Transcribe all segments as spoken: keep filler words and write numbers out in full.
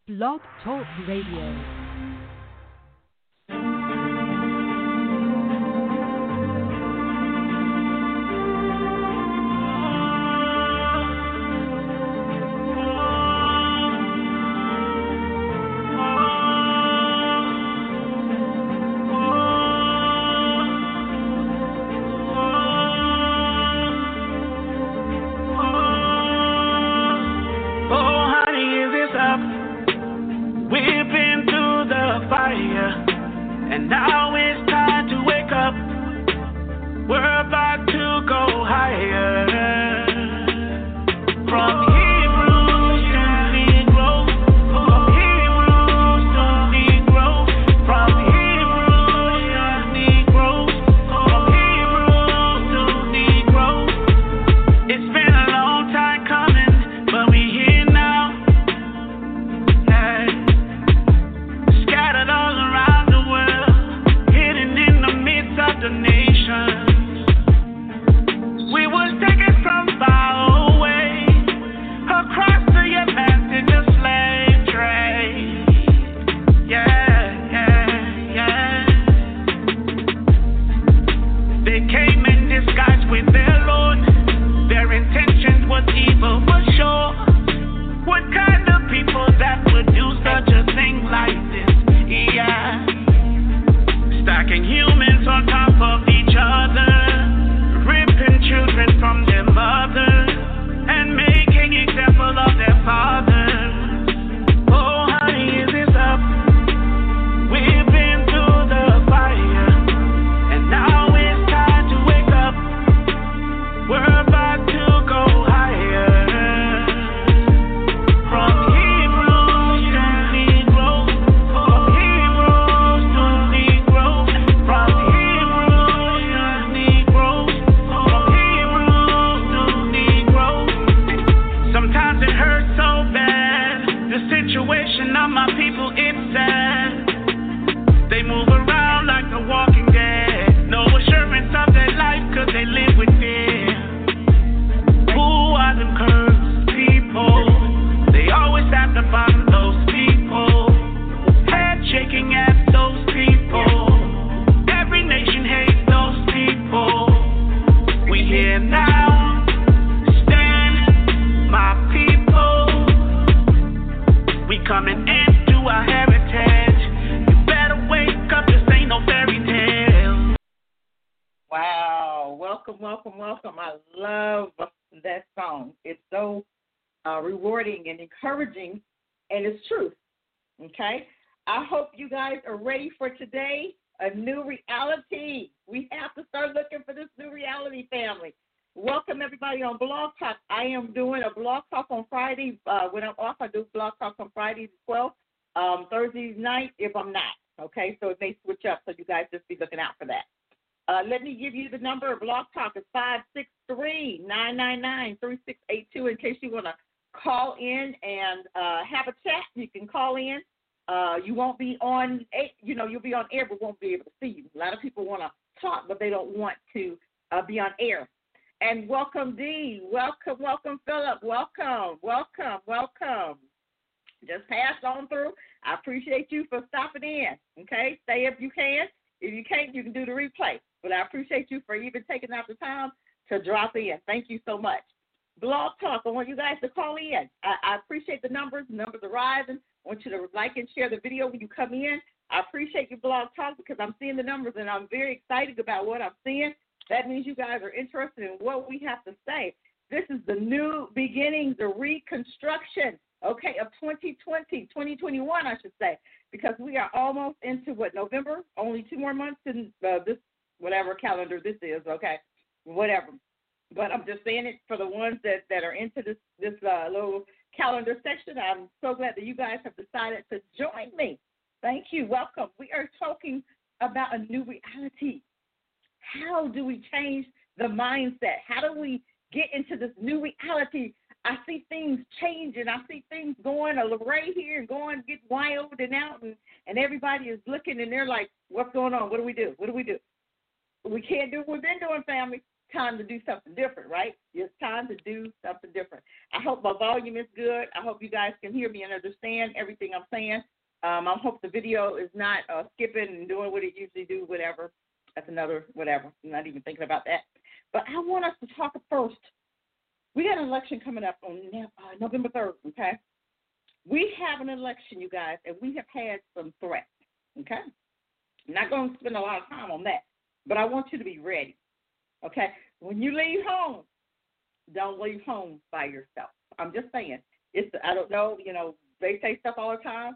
Blog Talk Radio. And it's truth, okay? I hope you guys are ready for today, a new reality. We have to start looking for this new reality, family. Welcome, everybody, on Blog Talk. I am doing a Blog Talk on Friday. Uh, when I'm off, I do Blog Talk on Fridays as well, um, Thursday night if I'm not, okay? So it may switch up, so you guys just be looking out for that. Uh, let me give you the number of Blog Talk. It's five six three, nine nine nine, three six eight two in case you want to call in and uh, have a chat. You can call in. Uh, you won't be on, you know, you'll be on air, but won't be able to see you. A lot of people want to talk, but they don't want to uh, be on air. And welcome, Dee. Welcome, welcome, Philip. Welcome, welcome, welcome. Just pass on through. I appreciate you for stopping in, okay? Stay if you can. If you can't, you can do the replay. But I appreciate you for even taking out the time to drop in. Thank you so much. Blog Talk, I want you guys to call in. I, I appreciate the numbers. The numbers are rising. I want you to like and share the video when you come in. I appreciate your Blog Talk because I'm seeing the numbers and I'm very excited about what I'm seeing. That means you guys are interested in what we have to say. This is the new beginnings, the reconstruction, okay, of twenty twenty, twenty twenty-one, I should say, because we are almost into, what, November? Only two more months in uh, this, whatever calendar this is, okay, whatever. But I'm just saying it for the ones that, that are into this, this uh, little calendar section. I'm so glad that you guys have decided to join me. Thank you. Welcome. We are talking about a new reality. How do we change the mindset? How do we get into this new reality? I see things changing. I see things going a array here and going, get wild and out, and, and everybody is looking, and they're like, what's going on? What do we do? What do we do? We can't do what we've been doing, family. time to do something different, right? It's time to do something different. I hope my volume is good. I hope you guys can hear me and understand everything I'm saying. Um, I hope the video is not uh, skipping and doing what it usually do, whatever. That's another whatever. I'm not even thinking about that. But I want us to talk first. We got an election coming up on uh, November third, okay? We have an election, you guys, and we have had some threats, okay? I'm not going to spend a lot of time on that, but I want you to be ready, okay? When you leave home, don't leave home by yourself. I'm just saying. It's I don't know, you know, they say stuff all the time.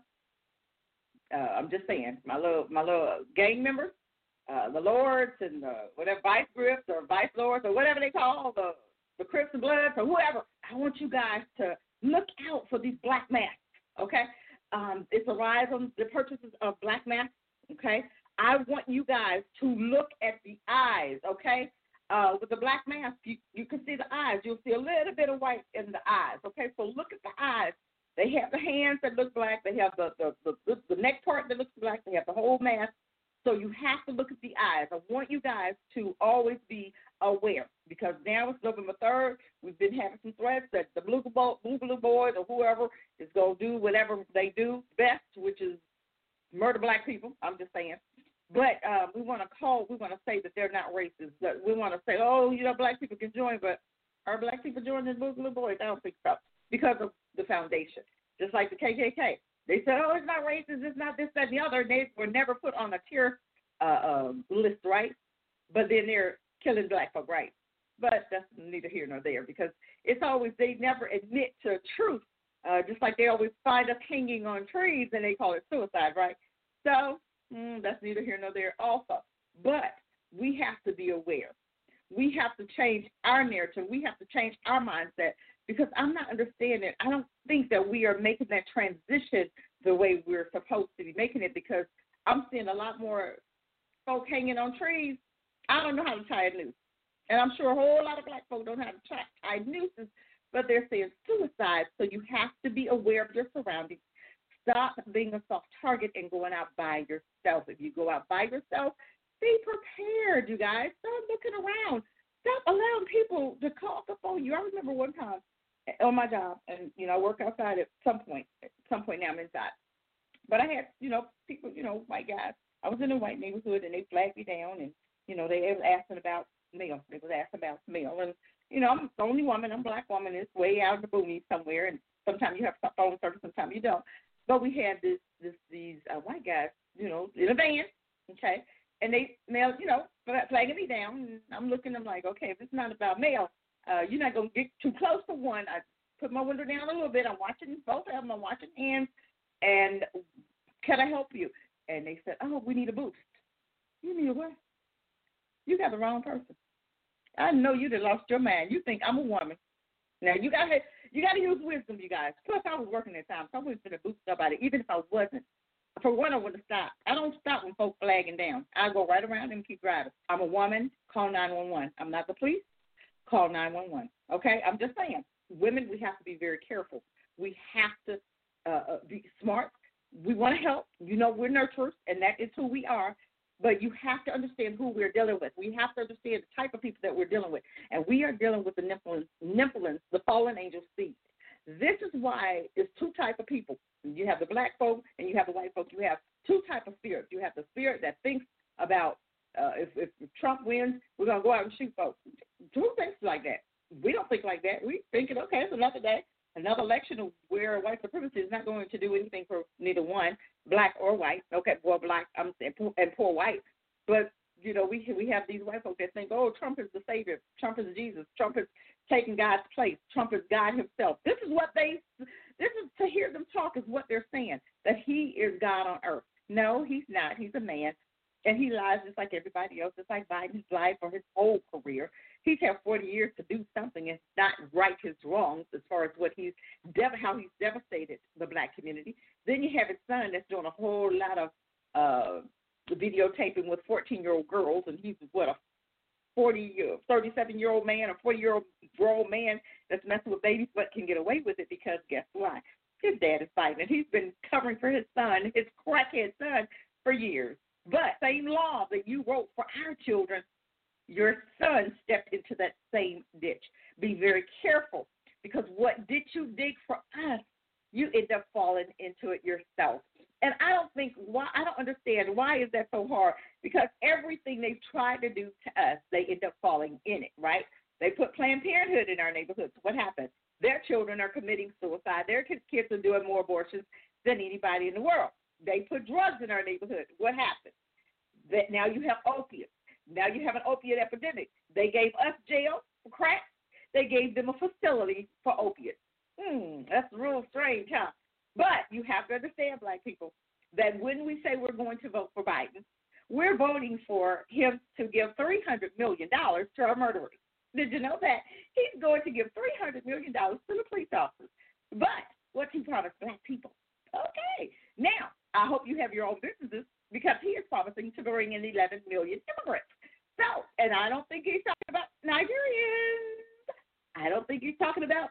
Uh, I'm just saying, my little my little gang members, uh, the lords and the whatever vice grips or vice lords or whatever they call the the Crips and Bloods or whoever. I want you guys to look out for these black masks. Okay, um, it's a rise on the purchases of black masks. Okay, I want you guys to look at the eyes. Okay, uh, with the black mask, you you can see the eyes. You'll see a little bit of white in the eyes. Okay, so look at the eyes. They have the hands that look black. They have the, the, the, the neck part that looks black. They have the whole mask. So you have to look at the eyes. I want you guys to always be aware because now it's November third. We've been having some threats that the Blue Blue Boys or whoever is going to do whatever they do best, which is murder black people. I'm just saying. But uh, we want to call, we want to say that they're not racist. That we want to say, oh, you know, black people can join, but are black people joining the Blue Boys? I don't think so. Because of the foundation. Just like the K K K. They said, oh, it's not racist, it's not this, that, and the other. And they were never put on a tier uh, um, list, right? But then they're killing black folk, right? But that's neither here nor there because it's always, they never admit to truth, uh, just like they always find us hanging on trees and they call it suicide, right? So mm, that's neither here nor there also. But we have to be aware. We have to change our narrative. We have to change our mindset. Because I'm not understanding, I don't think that we are making that transition the way we're supposed to be making it because I'm seeing a lot more folk hanging on trees. I don't know how to tie a noose. And I'm sure a whole lot of black folk don't know how to tie, tie nooses, but they're saying suicide. So you have to be aware of your surroundings. Stop being a soft target and going out by yourself. If you go out by yourself, be prepared, you guys. Stop looking around. Stop allowing people to call up on you. I remember one time, on my job, and, you know, I work outside at some point. At some point now I'm inside. But I had, you know, people, you know, white guys. I was in a white neighborhood, and they flagged me down, and, you know, they was asking about mail. They was asking about mail. And, you know, I'm the only woman. I'm a black woman. It's way out in the boonies somewhere, and sometimes you have phone service, sometimes you don't. But we had this, this these uh, white guys, you know, in a van, okay, and they mail, you know, flagging me down. And I'm looking, I'm like, okay, if it's not about mail, Uh, you're not going to get too close to one. I put my window down a little bit. I'm watching both of them. I'm watching hands. And can I help you? And they said, oh, we need a boost. You need a what? You got the wrong person. I know you done lost your mind. You think I'm a woman. Now, you got to you got to use wisdom, you guys. Plus, I was working at times, so I wasn't going to boost somebody, even if I wasn't. For one, I wouldn't stop. I don't stop when folks flagging down. I go right around and keep driving. I'm a woman. Call nine one one. I'm not the police. Call nine one one, okay? I'm just saying, women, we have to be very careful. We have to uh, be smart. We want to help. You know, we're nurturers, and that is who we are, but you have to understand who we're dealing with. We have to understand the type of people that we're dealing with, and we are dealing with the Nephilim, Nephilim, the fallen angel seed. This is why it's two types of people. You have the black folk, and you have the white folk. You have two types of spirits. You have the spirit that thinks about Uh, if, if Trump wins, we're going to go out and shoot folks. Who thinks like that? We don't think like that. We thinking, okay, it's another day, another election where white supremacy is not going to do anything for neither one, black or white. Okay, well, black I'm saying, and poor white. But, you know, we we have these white folks that think, oh, Trump is the savior. Trump is Jesus. Trump is taking God's place. Trump is God himself. This is what they, this is to hear them talk is what they're saying, that he is God on earth. No, he's not. He's a man. And he lies just like everybody else, just like Biden's lied for his whole career. He's had forty years to do something and not right his wrongs as far as what he's how he's devastated the black community. Then you have his son that's doing a whole lot of uh, videotaping with fourteen-year-old girls, and he's, what, a forty, thirty-seven-year-old man, a forty-year-old grown man that's messing with babies but can get away with it because guess why? His dad is fighting, and he's been covering for his son, his crackhead son, for years. But same law that you wrote for our children, your son stepped into that same ditch. Be very careful, because what did you dig for us, you end up falling into it yourself. And I don't think why I don't understand why is that so hard, because everything they've tried to do to us, they end up falling in it, right? They put Planned Parenthood in our neighborhoods. What happened? Their children are committing suicide. Their kids are doing more abortions than anybody in the world. They put drugs in our neighborhood. What happened? That now you have opiates. Now you have an opiate epidemic. They gave us jail for crack. They gave them a facility for opiates. Hmm, that's real strange, huh? But you have to understand, black people, that when we say we're going to vote for Biden, we're voting for him to give three hundred million dollars to our murderers. Did you know that? He's going to give three hundred million dollars to the police officers. But what's he promised black people? Okay. Now, I hope you have your own businesses, because he is promising to bring in eleven million immigrants. So, and I don't think he's talking about Nigerians. I don't think he's talking about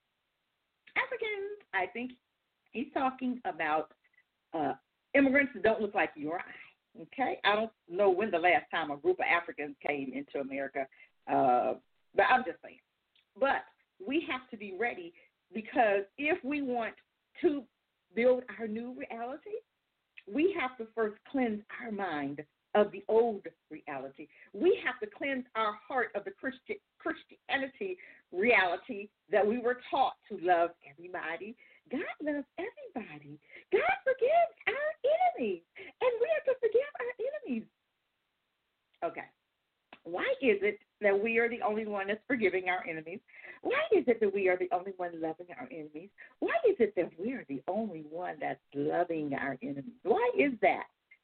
Africans. I think he's talking about uh, immigrants that don't look like you or I. Okay? I don't know when the last time a group of Africans came into America, uh, but I'm just saying. But we have to be ready, because if we want to build our new reality, we have to first cleanse our mind of the old reality. We have to cleanse our heart of the Christian Christianity reality that we were taught to love everybody. God loves everybody. God forgives our enemies, and we have to forgive our enemies. Okay. Why is it that we are the only one that's forgiving our enemies? Why is it that we are the only one loving our enemies? Why is it that we are the only one that's loving our enemies? Why is that?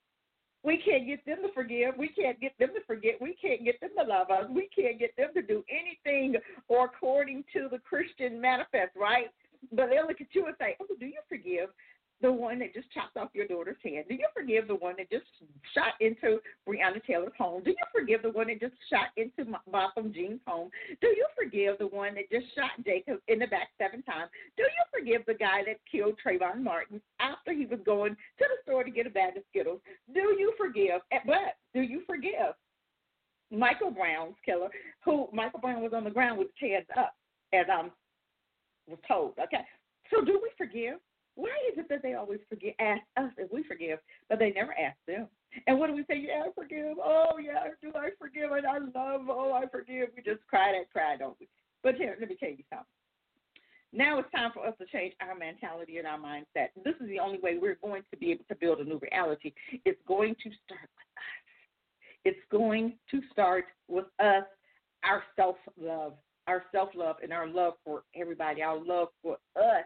We can't get them to forgive. We can't get them to forget. We can't get them to love us. We can't get them to do anything or according to the Christian manifest, right? But they'll look at you and say, oh, do you forgive the one that just chopped off your daughter's head? Do you forgive the one that just shot into Breonna Taylor's home? Do you forgive the one that just shot into Botham Jean's home? Do you forgive the one that just shot Jacob in the back seven times? Do you forgive the guy that killed Trayvon Martin after he was going to the store to get a bag of Skittles? Do you forgive? But do you forgive Michael Brown's killer, who Michael Brown was on the ground with his hands up, as I was told? Okay, so do we forgive? Why is it that they always forgive, ask us if we forgive, but they never ask them? And what do we say? Yeah, I forgive. Oh, yeah, do I forgive? And I love, oh, I forgive. We just cry that cry, don't we? But here, let me tell you something. Now it's time for us to change our mentality and our mindset. This is the only way we're going to be able to build a new reality. It's going to start with us. It's going to start with us, our self-love, our self-love and our love for everybody, our love for us.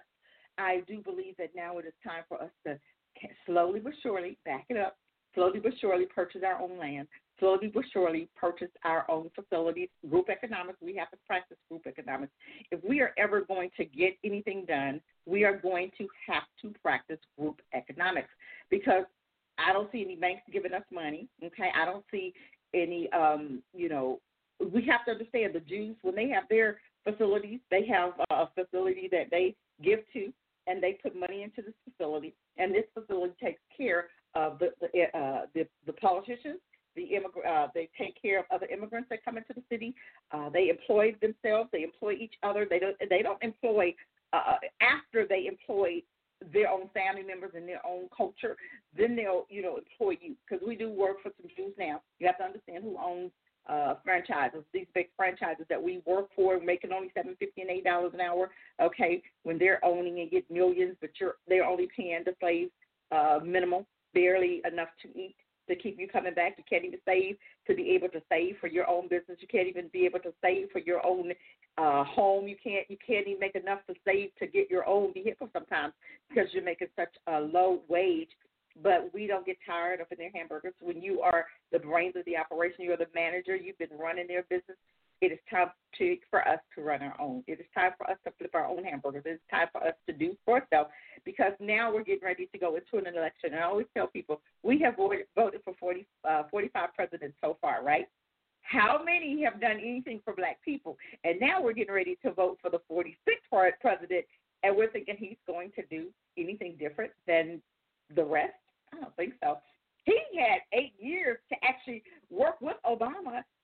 I do believe that now it is time for us to slowly but surely, back it up, slowly but surely purchase our own land, slowly but surely purchase our own facilities. Group economics, we have to practice group economics. If we are ever going to get anything done, we are going to have to practice group economics, because I don't see any banks giving us money, okay? I don't see any, um, you know, we have to understand the Jews, when they have their facilities, they have a facility that they give to, and they put money into this facility, and this facility takes care of the the uh, the, the politicians. The immig- uh, they take care of other immigrants that come into the city. Uh, they employ themselves. They employ each other. They don't. They don't employ uh, after they employ their own family members and their own culture. Then they'll you know employ you, because we do work for some Jews now. You have to understand who owns Uh, franchises, these big franchises that we work for, making only seven fifty and eight dollars an hour. Okay, when they're owning and get millions, but you're they're only paying the slaves uh, minimal, barely enough to eat to keep you coming back. You can't even save to be able to save for your own business. You can't even be able to save for your own uh, home. You can't you can't even make enough to save to get your own vehicle sometimes, because you're making such a low wage. But we don't get tired of their hamburgers. When you are the brains of the operation, you're the manager, you've been running their business, it is time to, for us to run our own. It is time for us to flip our own hamburgers. It is time for us to do for ourselves, because now we're getting ready to go into an election. And I always tell people, we have voted, voted for forty, uh, forty-five presidents so far, right? How many have done anything for black people? And now we're getting ready to vote for the forty-sixth president, and we're thinking he's going to do anything different than the rest? I don't think so. He had eight years to actually work with Obama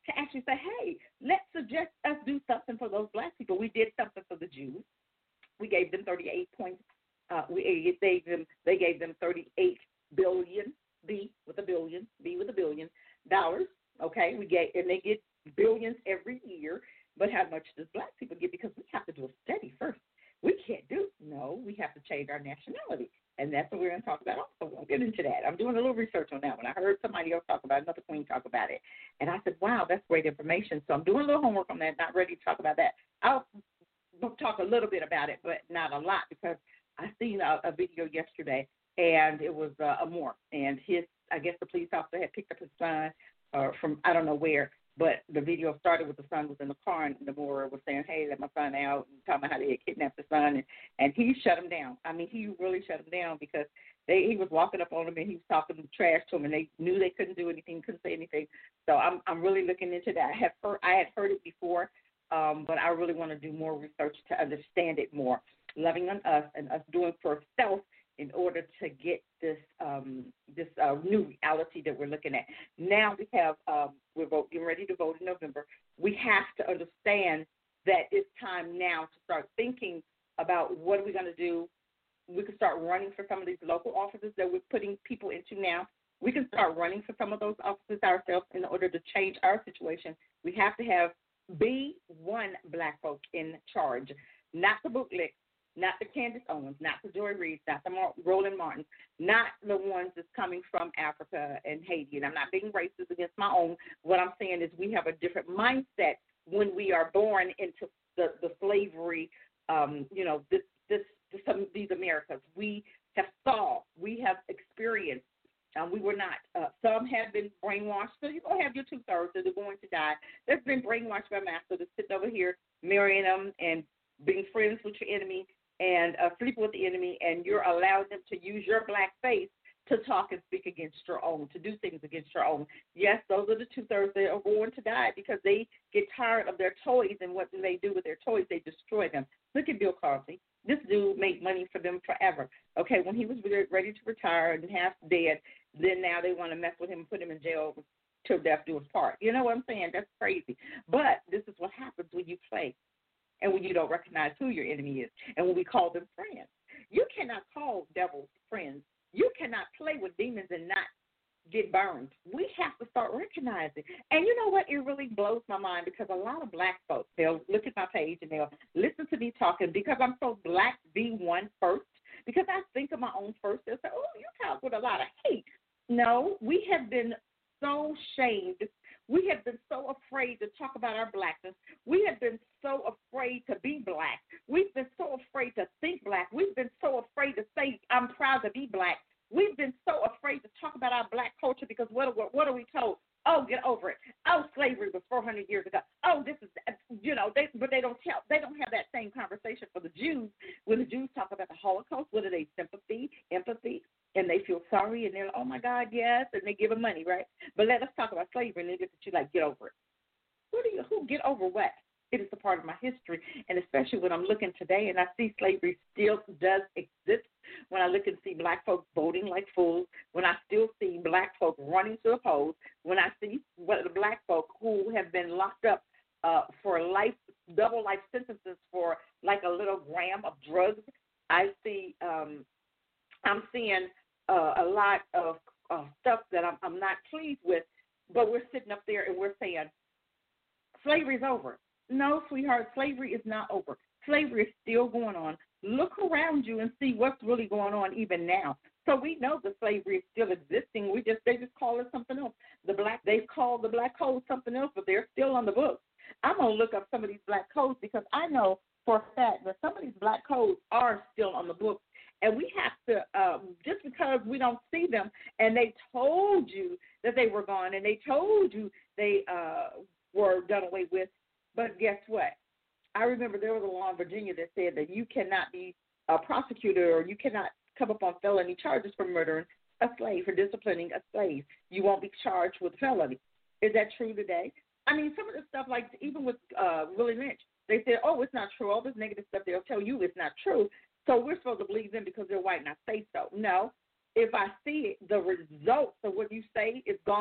to actually say, hey, let's suggest us do something for those black people. We did something for the Jews. We gave them thirty-eight points. Uh, we gave them, they gave them thirty-eight billion, B with a billion, B with a billion dollars. Okay, we gave, and they get billions every year. But how much does black people get? Because we have to do a study first. We can't do, no, we have to change our nationality. And that's what we're going to talk about also. We'll get into that. I'm doing a little research on that one. I heard somebody else talk about it, another queen talk about it. And I said, wow, that's great information. So I'm doing a little homework on that, not ready to talk about that. I'll talk a little bit about it, but not a lot, because I seen a, a video yesterday, and it was uh, a Moor. And his, I guess the police officer had picked up his son uh, from I don't know where. But the video started with the son was in the car, and the Moor was saying, hey, let my son out, and talking about how they had kidnapped the son, and, and he shut him down. I mean, he really shut him down, because they he was walking up on him, and he was talking trash to him, and they knew they couldn't do anything, couldn't say anything. So I'm I'm really looking into that. I have heard, I had heard it before, um, but I really want to do more research to understand it more. Loving on us and us doing for self in order to get this um, this uh, new reality that we're looking at. Now we have, um, we're vote, getting ready to vote in November. We have to understand that it's time now to start thinking about what are we going to do. We can start running for some of these local offices that we're putting people into now. We can start running for some of those offices ourselves in order to change our situation. We have to have be one black folk in charge, not the bootlicks, not the Candace Owens, not the Joy Reid, not the Mar- Roland Martin, not the ones that's coming from Africa and Haiti. And I'm not being racist against my own. What I'm saying is we have a different mindset when we are born into the, the slavery, um, you know, this, this, this, some, these Americas. We have saw, we have experienced. Um, we were not. Uh, some have been brainwashed. So you're going to have your two-thirds that are going to die. They've been brainwashed by master that's sitting over here marrying them and being friends with your enemy and uh, sleep with the enemy, and you're allowing them to use your black face to talk and speak against your own, to do things against your own. Yes, those are the two-thirds that are going to die because they get tired of their toys, and what do they do with their toys? They destroy them. Look at Bill Cosby. This dude made money for them forever. Okay, when he was ready to retire and half dead, then now they want to mess with him and put him in jail till death do us part. You know what I'm saying? That's crazy. But this is what happens when you play and when you don't recognize who your enemy is, and when we call them friends. You cannot call devils friends. You cannot play with demons and not get burned. We have to start recognizing. And you know what? It really blows my mind because a lot of black folks, they'll look at my page and they'll listen to me talking because I'm so black V one first, because I think of my own first. They'll say, oh, you talk with a lot of hate. No, we have been so shamed. We have been so afraid to talk about our blackness. We have been so afraid to be black. We've been so afraid to think black. We've been so afraid to say, I'm proud to be black. We've been so afraid to talk about our black culture because what, what, what are we told? Oh, get over it. Oh, slavery was four hundred years ago. Oh, this is, you know, they, but they don't tell, they don't have that same conversation for the Jews. When the Jews talk about the Holocaust, what are they, sympathy, empathy, and they feel sorry, and they're like, oh, my God, yes, and they give them money, right? But let us talk about slavery, and they get you like, get over it. Who do you, who get over what? It is a part of my history, and especially when I'm looking today and I see slavery still does exist, when I look and see black folks voting like fools, when I still see black folk running to the polls, when I see what the black folk who have been locked up uh, for life, double life sentences for like a little gram of drugs, I see, um, I'm seeing uh, a lot of uh, stuff that I'm, I'm not pleased with, but we're sitting up there and we're saying, slavery's over. No, sweetheart, slavery is not over. Slavery is still going on. Look around you and see what's really going on even now. So we know that slavery is still existing. We just they just call it something else. The black they've called the black codes something else, but they're still on the books. I'm gonna look up some of these black codes because I know for a fact that some of these black codes are still on the books. And we have to, um, just because we don't see them and they told you that they were gone and they told you they uh, were done away with, but guess what? I remember there was a law in Virginia that said that you cannot be a prosecutor or you cannot come up on felony charges for murdering a slave, for disciplining a slave. You won't be charged with felony. Is that true today? I mean, some of the stuff, like even with uh, Willie Lynch, they said, oh, it's not true. All this negative stuff, they'll tell you it's not true. So we're supposed to believe them because they're white and I say so. No. If I see it, the results of what you say is gone,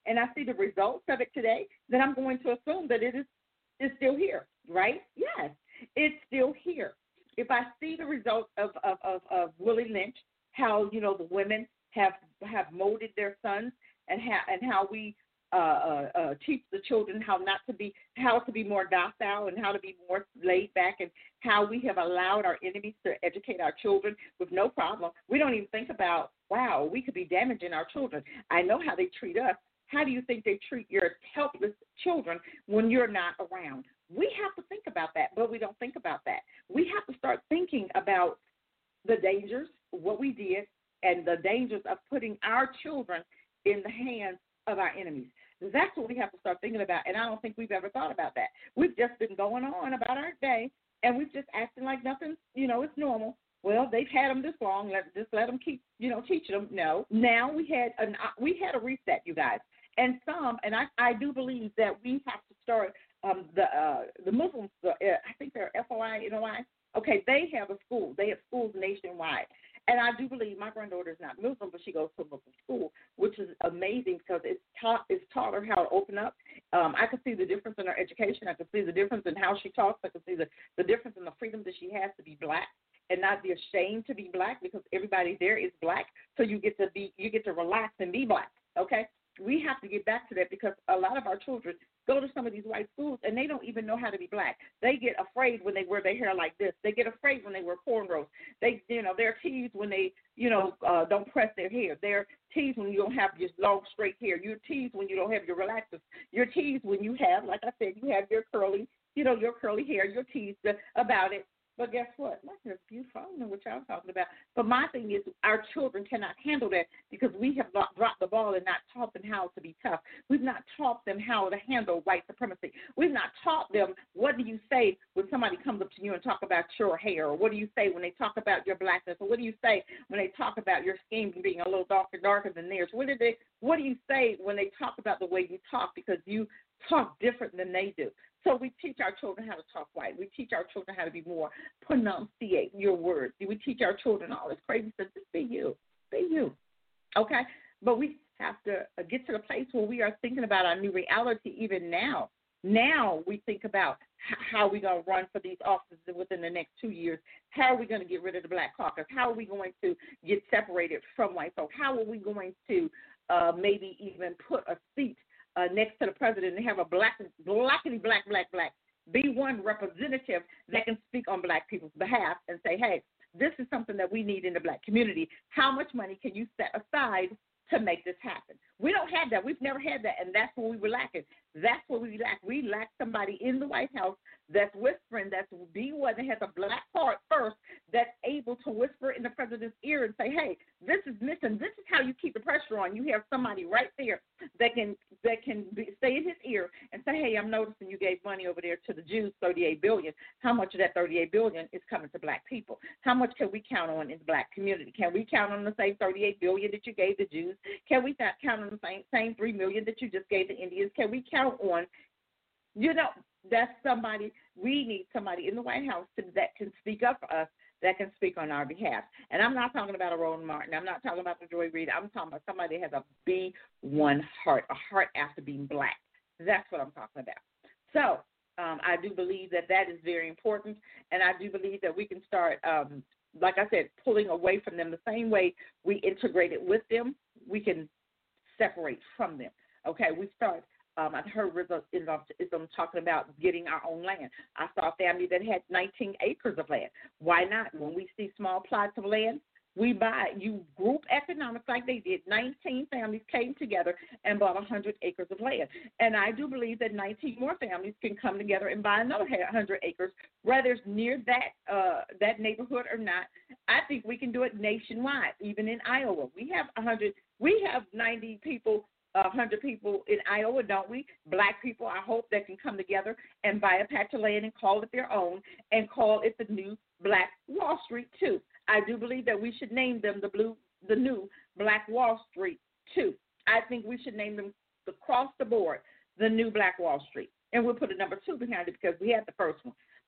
and I see the results of it today, then I'm going to assume that it is, is still here, right? Yes, it's still here. If I see the results of, of, of, of Willie Lynch, how, you know, the women have have molded their sons, and how, and how we uh, uh, uh, teach the children how not to be, how to be more docile and how to be more laid back, and how we have allowed our enemies to educate our children with no problem. We don't even think about, wow, we could be damaging our children. I know how they treat us. How do you think they treat your helpless children when you're not around? We have to think about that, but we don't think about that. We have to start thinking about the dangers, what we did, and the dangers of putting our children in the hands of our enemies. That's what we have to start thinking about, and I don't think we've ever thought about that. We've just been going on about our day, and we've just acting like nothing, you know, it's normal. Well, they've had them this long. Let just let them keep, you know, teaching them. No. Now we had an we had a reset, you guys, and some, and I, I do believe that we have to start. Um, the uh, the Muslims, the, uh, I think they're F O I, N O I. Okay, they have a school. They have schools nationwide. And I do believe my granddaughter is not Muslim, but she goes to a Muslim school, which is amazing because it's taught, it's taught her how to open up. Um, I can see the difference in her education. I can see the difference in how she talks. I can see the, the difference in the freedom that she has to be black and not be ashamed to be black, because everybody there is black. So you get to be, you get to relax and be black. Okay, we have to get back to that, because a lot of our children go to some of these white schools and they don't even know how to be black. They get afraid when they wear their hair like this. They get afraid when they wear cornrows. They, you know, they're teased when they, you know, uh, don't press their hair. They're teased when you don't have just long straight hair. You're teased when you don't have your relaxers. You're teased when you have, like I said, you have your curly, you know, your curly hair. You're teased about it. But guess what? My hair is beautiful. I don't know what y'all talking about. But my thing is, our children cannot handle that because we have not dropped the ball and not taught them how to be tough. We've not taught them how to handle white supremacy. We've not taught them, what do you say when somebody comes up to you and talk about your hair? Or what do you say when they talk about your blackness? Or what do you say when they talk about your skin being a little darker, darker than theirs? What, did they, what do you say when they talk about the way you talk, because you talk different than they do? So we teach our children how to talk white. We teach our children how to be more pronunciate your words. We teach our children all this crazy stuff. Just be you. Be you. Okay? But we have to get to the place where we are thinking about our new reality even now. Now we think about how we're going to run for these offices within the next two years. How are we going to get rid of the Black Caucus? How are we going to get separated from white folk? How are we going to uh, maybe even put a seat Uh, next to the president and have a black, blackity, black, black, black, be one representative that can speak on black people's behalf and say, hey, this is something that we need in the black community. How much money can you set aside to make this happen? We don't have that. We've never had that, and that's what we were lacking. That's what we lack. We lack somebody in the White House that's whispering, that's be one that has a black part first, that's able to whisper in the president's ear and say, hey, this is missing. This is how you keep the pressure on. You have somebody right there that can that can be, stay in his ear and say, hey, I'm noticing you gave money over there to the Jews, thirty-eight billion dollars. How much of that thirty-eight billion dollars is coming to black people? How much can we count on in the black community? Can we count on the same thirty-eight billion dollars that you gave the Jews? Can we not count on the same, same three million dollars that you just gave the Indians? Can we count on, you know, that's somebody, we need somebody in the White House to, that can speak up for us, that can speak on our behalf. And I'm not talking about a Roland Martin. I'm not talking about the Joy Reid. I'm talking about somebody that has a B one heart, a heart after being black. That's what I'm talking about. So um, I do believe that that is very important, and I do believe that we can start, um, like I said, pulling away from them the same way we integrated with them. We can separate from them. Okay, we start. Um, I heard Islam talking about getting our own land. I saw a family that had nineteen acres of land. Why not? When we see small plots of land, we buy. You group economics like they did. nineteen families came together and bought one hundred acres of land. And I do believe that nineteen more families can come together and buy another one hundred acres, whether it's near that uh, that neighborhood or not. I think we can do it nationwide, even in Iowa. We have one hundred. We have ninety people. one hundred people in Iowa, don't we? Black people, I hope, that can come together and buy a patch of land and call it their own and call it the new Black Wall Street, too. I do believe that we should name them the blue, the new Black Wall Street, too. I think we should name them across the board the new Black Wall Street. And we'll put a number two behind it because we had the first one.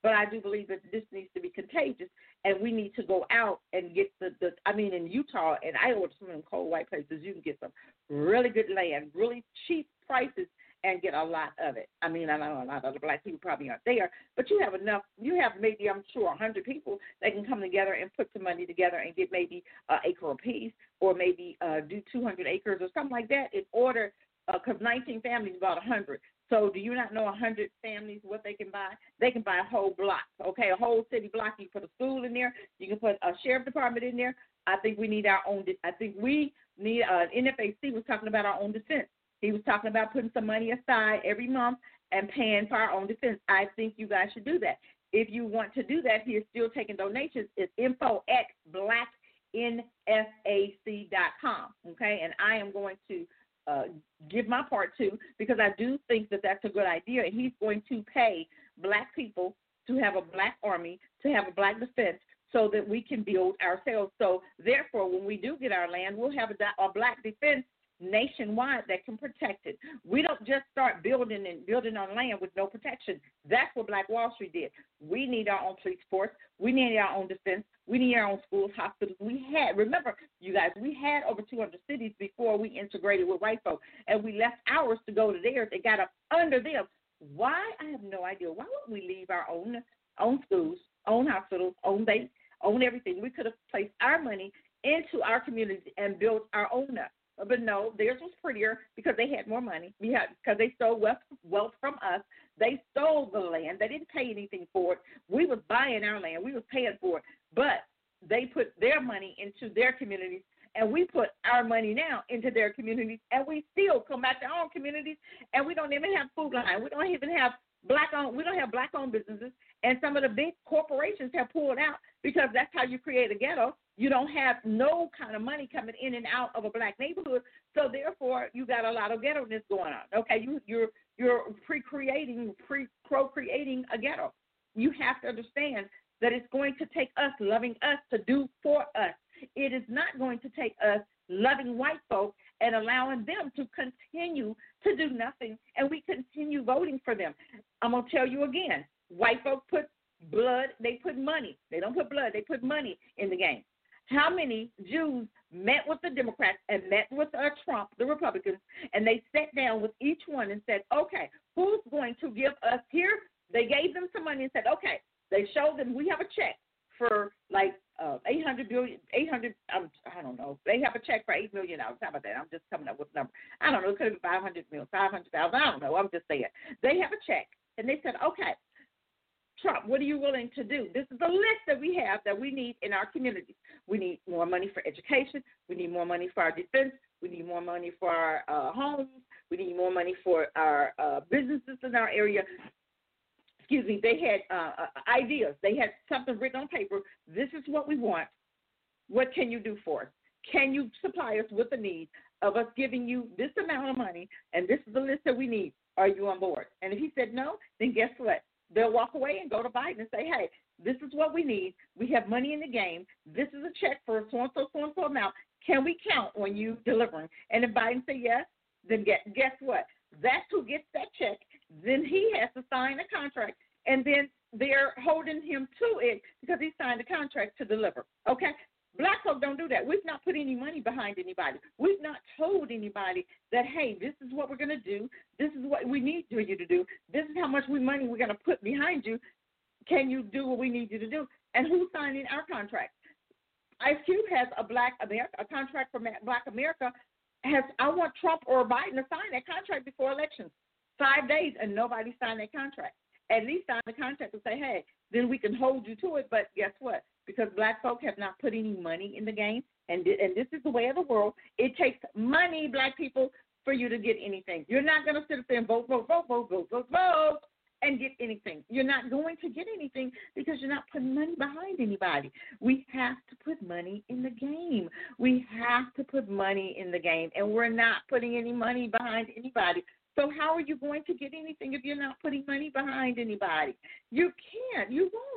But I do believe that this needs to be contagious, and we need to go out and get the, the I mean, in Utah and Iowa, some of them cold white places, you can get some really good land, really cheap prices, and get a lot of it. I mean, I know a lot of the black people probably aren't there, but you have enough, you have maybe, I'm sure, one hundred people that can come together and put some money together and get maybe an acre apiece, or maybe uh, do two hundred acres or something like that in order, because uh, nineteen families about one hundred. So do you not know one hundred families what they can buy? They can buy a whole block, okay, a whole city block. You can put a school in there. You can put a sheriff department in there. I think we need our own, I think we need, uh, N F A C was talking about our own defense. He was talking about putting some money aside every month and paying for our own defense. I think you guys should do that. If you want to do that, he is still taking donations. It's info at black N F A C dot com, okay? And I am going to uh, give my part too, because I do think that that's a good idea. And he's going to pay black people to have a black army, to have a black defense, so that we can build ourselves. So therefore, when we do get our land, we'll have a, a black defense nationwide that can protect it. We don't just start building and building on land with no protection. That's what Black Wall Street did. We need our own police force. We need our own defense. We need our own schools, hospitals. We had, remember, you guys, we had over two hundred cities before we integrated with white folks, and we left ours to go to theirs. It got up under them. Why? I have no idea. Why would we leave our own own schools, own hospitals, own banks, own everything? We could have placed our money into our communities and built our own up. But no, theirs was prettier because they had more money. We had because they stole wealth, wealth from us. They stole the land. They didn't pay anything for it. We was buying our land. We was paying for it. But they put their money into their communities, and we put our money now into their communities, and we still come back to our own communities, and we don't even have food line. We don't even have black-owned. We don't have black-owned businesses, and some of the big corporations have pulled out because that's how you create a ghetto. You don't have no kind of money coming in and out of a black neighborhood, so therefore you got a lot of ghetto-ness going on. Okay, you, you're you're pre-creating, pre-procreating a ghetto. You have to understand that it's going to take us loving us to do for us. It is not going to take us loving white folks and allowing them to continue to do nothing, and we continue voting for them. I'm going to tell you again, white folks put blood, they put money. They don't put blood, they put money in the game. How many Jews met with the Democrats and met with uh, Trump, the Republicans, and they sat down with each one and said, okay, who's going to give us here? They gave them some money and said, okay, they showed them we have a check for like uh, eight hundred billion, eight hundred, um, I don't know. They have a check for eight million dollars. How about that? I'm just coming up with a number. I don't know. It could have been five hundred million, five hundred thousand. I don't know. I'm just saying. They have a check, and they said, okay, Trump, what are you willing to do? This is the list that we have that we need in our communities. We need more money for education. We need more money for our defense. We need more money for our uh, homes. We need more money for our uh, businesses in our area. Excuse me, they had uh, uh, ideas. They had something written on paper. This is what we want. What can you do for us? Can you supply us with the need of us giving you this amount of money, and this is the list that we need? Are you on board? And if he said no, then guess what? They'll walk away and go to Biden and say, hey, this is what we need. We have money in the game. This is a check for so-and-so, so-and-so amount. Can we count on you delivering? And if Biden say yes, then guess, guess what? That's who gets that check. Then he has to sign a contract, and then they're holding him to it because he signed a contract to deliver. Okay? Black folk don't do that. We've not put any money behind anybody. We've not told anybody that, hey, this is what we're going to do. This is what we need for you to do. This is how much money we're going to put behind you. Can you do what we need you to do? And who's signing our contract? Ice Cube has a Black America, a contract for Black America. Has I want Trump or Biden to sign that contract before elections. Five days, and nobody signed that contract. At least sign the contract and say, hey, then we can hold you to it. But guess what? Because black folk have not put any money in the game, and and this is the way of the world. It takes money, black people, for you to get anything. You're not going to sit up there and vote, vote, vote, vote, vote, vote, vote, and get anything. You're not going to get anything because you're not putting money behind anybody. We have to put money in the game. We have to put money in the game, and we're not putting any money behind anybody. So how are you going to get anything if you're not putting money behind anybody? You can't. You won't.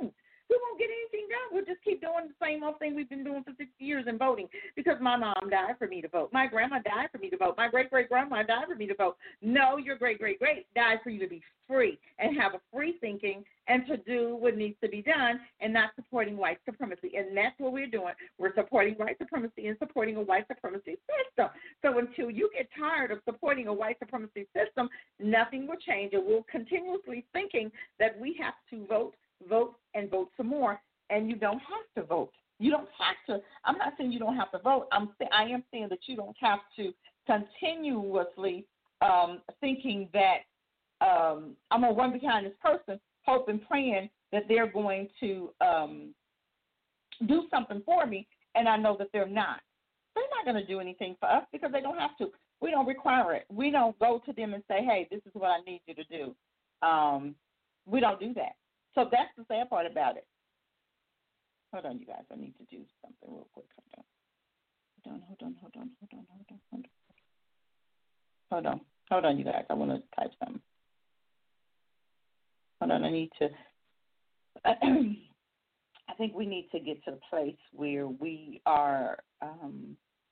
we won't get anything done. We'll just keep doing the same old thing we've been doing for sixty years in voting because my mom died for me to vote. My grandma died for me to vote. My great-great-grandma died for me to vote. No, your great-great-great died for you to be free and have a free thinking and to do what needs to be done and not supporting white supremacy. And that's what we're doing. We're supporting white supremacy and supporting a white supremacy system. So until you get tired of supporting a white supremacy system, nothing will change. And we'll continuously thinking that we have to vote, vote, and vote some more, and you don't have to vote. You don't have to. I'm not saying you don't have to vote. I'm I am saying that you don't have to continuously um, thinking that um, I'm going to run behind this person, hoping, praying that they're going to um, do something for me, and I know that they're not. They're not going to do anything for us because they don't have to. We don't require it. We don't go to them and say, hey, this is what I need you to do. Um, we don't do that. So that's the sad part about it. Hold on, you guys. I need to do something real quick. Hold on. Hold on, hold on, hold on, hold on, hold on. Hold on. Hold on, you guys. I want to type something. Hold on. I need to. I think we need to get to the place where we are. Um,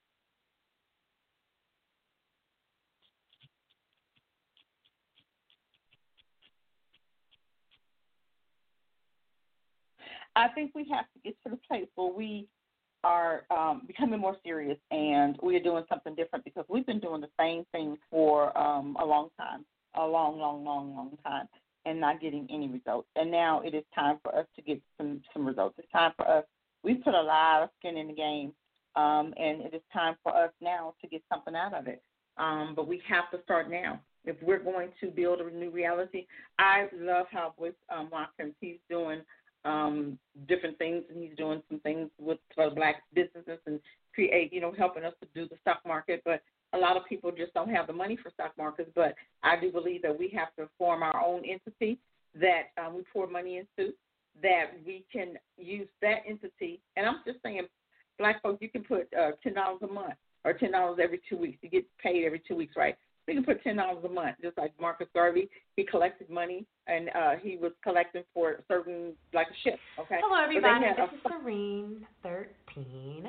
I think we have to get to the place where we are um, becoming more serious and we are doing something different because we've been doing the same thing for um, a long time, a long, long, long, long time, and not getting any results. And now it is time for us to get some, some results. It's time for us. We've put a lot of skin in the game, um, and it is time for us now to get something out of it. Um, but we have to start now. If we're going to build a new reality, I love how with um, Watkins, he's doing Um, different things, and he's doing some things with uh, black businesses and create, you know, helping us to do the stock market. But a lot of people just don't have the money for stock markets. But I do believe that we have to form our own entity that um, we pour money into, that we can use that entity. And I'm just saying, black folks, you can put uh, ten dollars a month or ten dollars every two weeks. You get paid every two weeks, right? We can put ten dollars a month, just like Marcus Garvey. He collected money, and uh, he was collecting for certain, like a ship, okay? Hello, everybody. This a, is Serene, thirteen,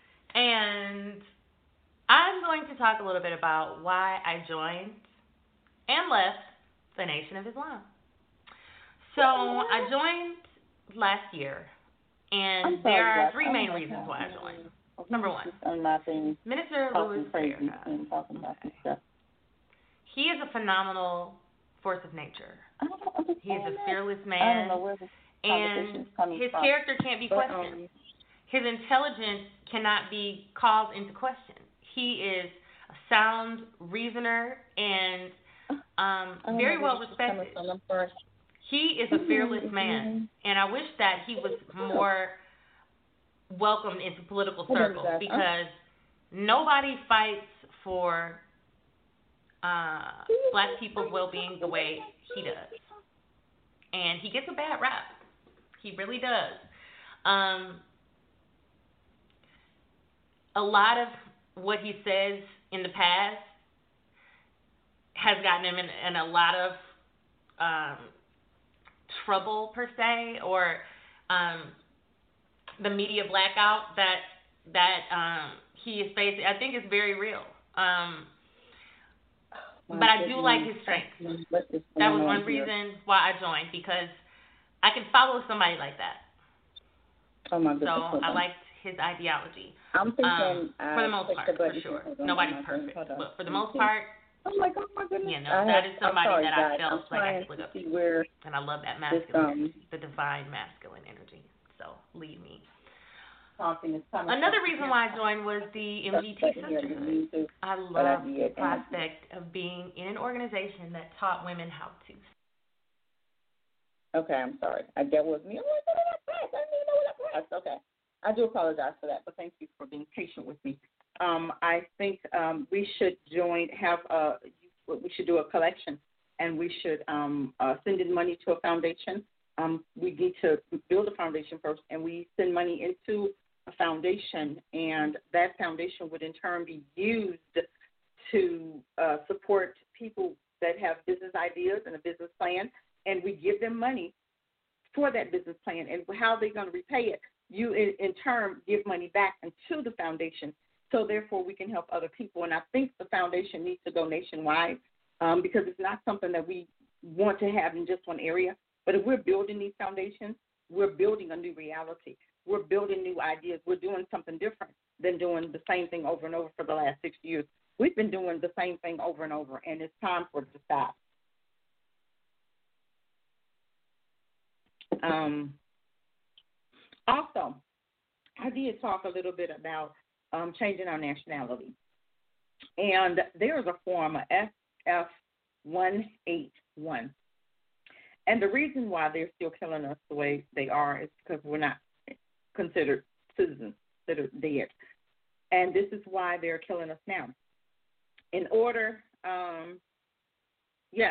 and I'm going to talk a little bit about why I joined and left the Nation of Islam. So I joined last year, and there are three main reasons why I joined. Number one, Minister Louis Farrakhan. He is a phenomenal force of nature. He is a fearless man, and his character can't be questioned. His intelligence cannot be called into question. He is a sound reasoner and um, very well respected. He is a fearless man, and I wish that he was more welcomed into political circles because nobody fights for Uh, black people's well-being the way he does. And he gets a bad rap. He really does. Um, a lot of what he says in the past has gotten him in, in a lot of um, trouble, per se, or um, the media blackout that, that um, he is facing, I think is very real. Um, But I do like his strength. That was one reason why I joined, because I can follow somebody like that. Oh my goodness. So I liked his ideology. I'm thinking, um, for the most part, for sure. Nobody's perfect, but for the most part, oh my God, my goodness. You know, that is somebody sorry, that guys. I felt I'm like I could look up to. And I love that masculine, this, um, the divine masculine energy. So lead me. Is Another reason why I joined was the M G T Sisterhood. I love the prospect of being in an organization that taught women how to. Okay, I'm sorry. I that was me. Oh, I didn't know what I pressed. Okay, I do apologize for that, but thank you for being patient with me. Um, I think um, we should join, have a, we should do a collection, and we should um, uh, send in money to a foundation. Um, we need to build a foundation first, and we send money into a foundation, and that foundation would in turn be used to uh, support people that have business ideas and a business plan, and we give them money for that business plan and how they're going to repay it. You, in, in turn, give money back into the foundation, so therefore we can help other people. And I think the foundation needs to go nationwide um, because it's not something that we want to have in just one area. But if we're building these foundations, we're building a new reality. We're building new ideas. We're doing something different than doing the same thing over and over for the last six years. We've been doing the same thing over and over, and it's time for it to stop. Um, also, I did talk a little bit about um, changing our nationality. And there is a form, a S F one eighty-one. And the reason why they're still killing us the way they are is because we're not considered citizens, that are dead. And this is why they're killing us now. In order, um, yes.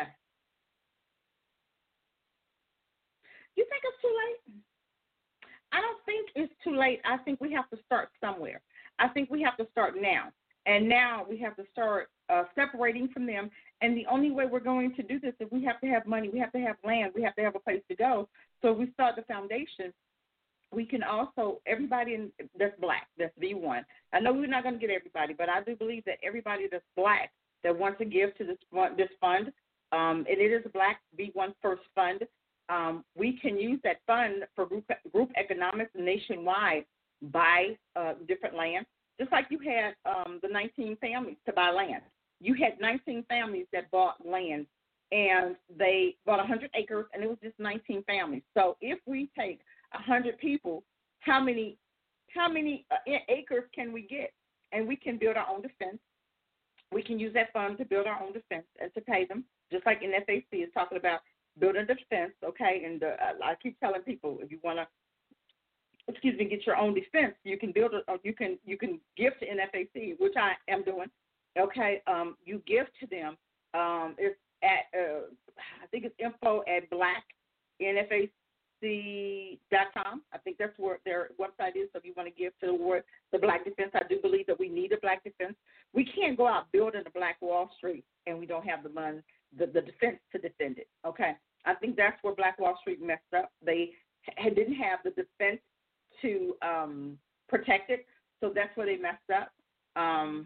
You think it's too late? I don't think it's too late. I think we have to start somewhere. I think we have to start now. And now we have to start uh, separating from them. And the only way we're going to do this is we have to have money. We have to have land. We have to have a place to go. So if we start the foundation, we can also, everybody in, that's black, that's V one. I know we're not going to get everybody, but I do believe that everybody that's black that wants to give to this fund, this fund um, and it is a Black V one First Fund, um, we can use that fund for group, group economics nationwide, buy uh, different land. Just like you had um, the nineteen families to buy land. You had nineteen families that bought land, and they bought one hundred acres, and it was just nineteen families. So if we take one hundred people, how many how many uh, acres can we get? And we can build our own defense. We can use that fund to build our own defense and to pay them, just like N F A C is talking about building defense, okay? And uh, I keep telling people, if you want to, excuse me, get your own defense, you can build it, or you can you can give to N F A C, which I am doing, okay? Um, you give to them. Um, it's at, uh, I think it's info at black N F A C dot com. I think that's where their website is. So if you want to give to the word, the Black Defense, I do believe that we need a Black Defense. We can't go out building a Black Wall Street and we don't have the money, the, the defense to defend it, okay? I think that's where Black Wall Street messed up. They ha- didn't have the defense to um, protect it, so that's where they messed up. Um,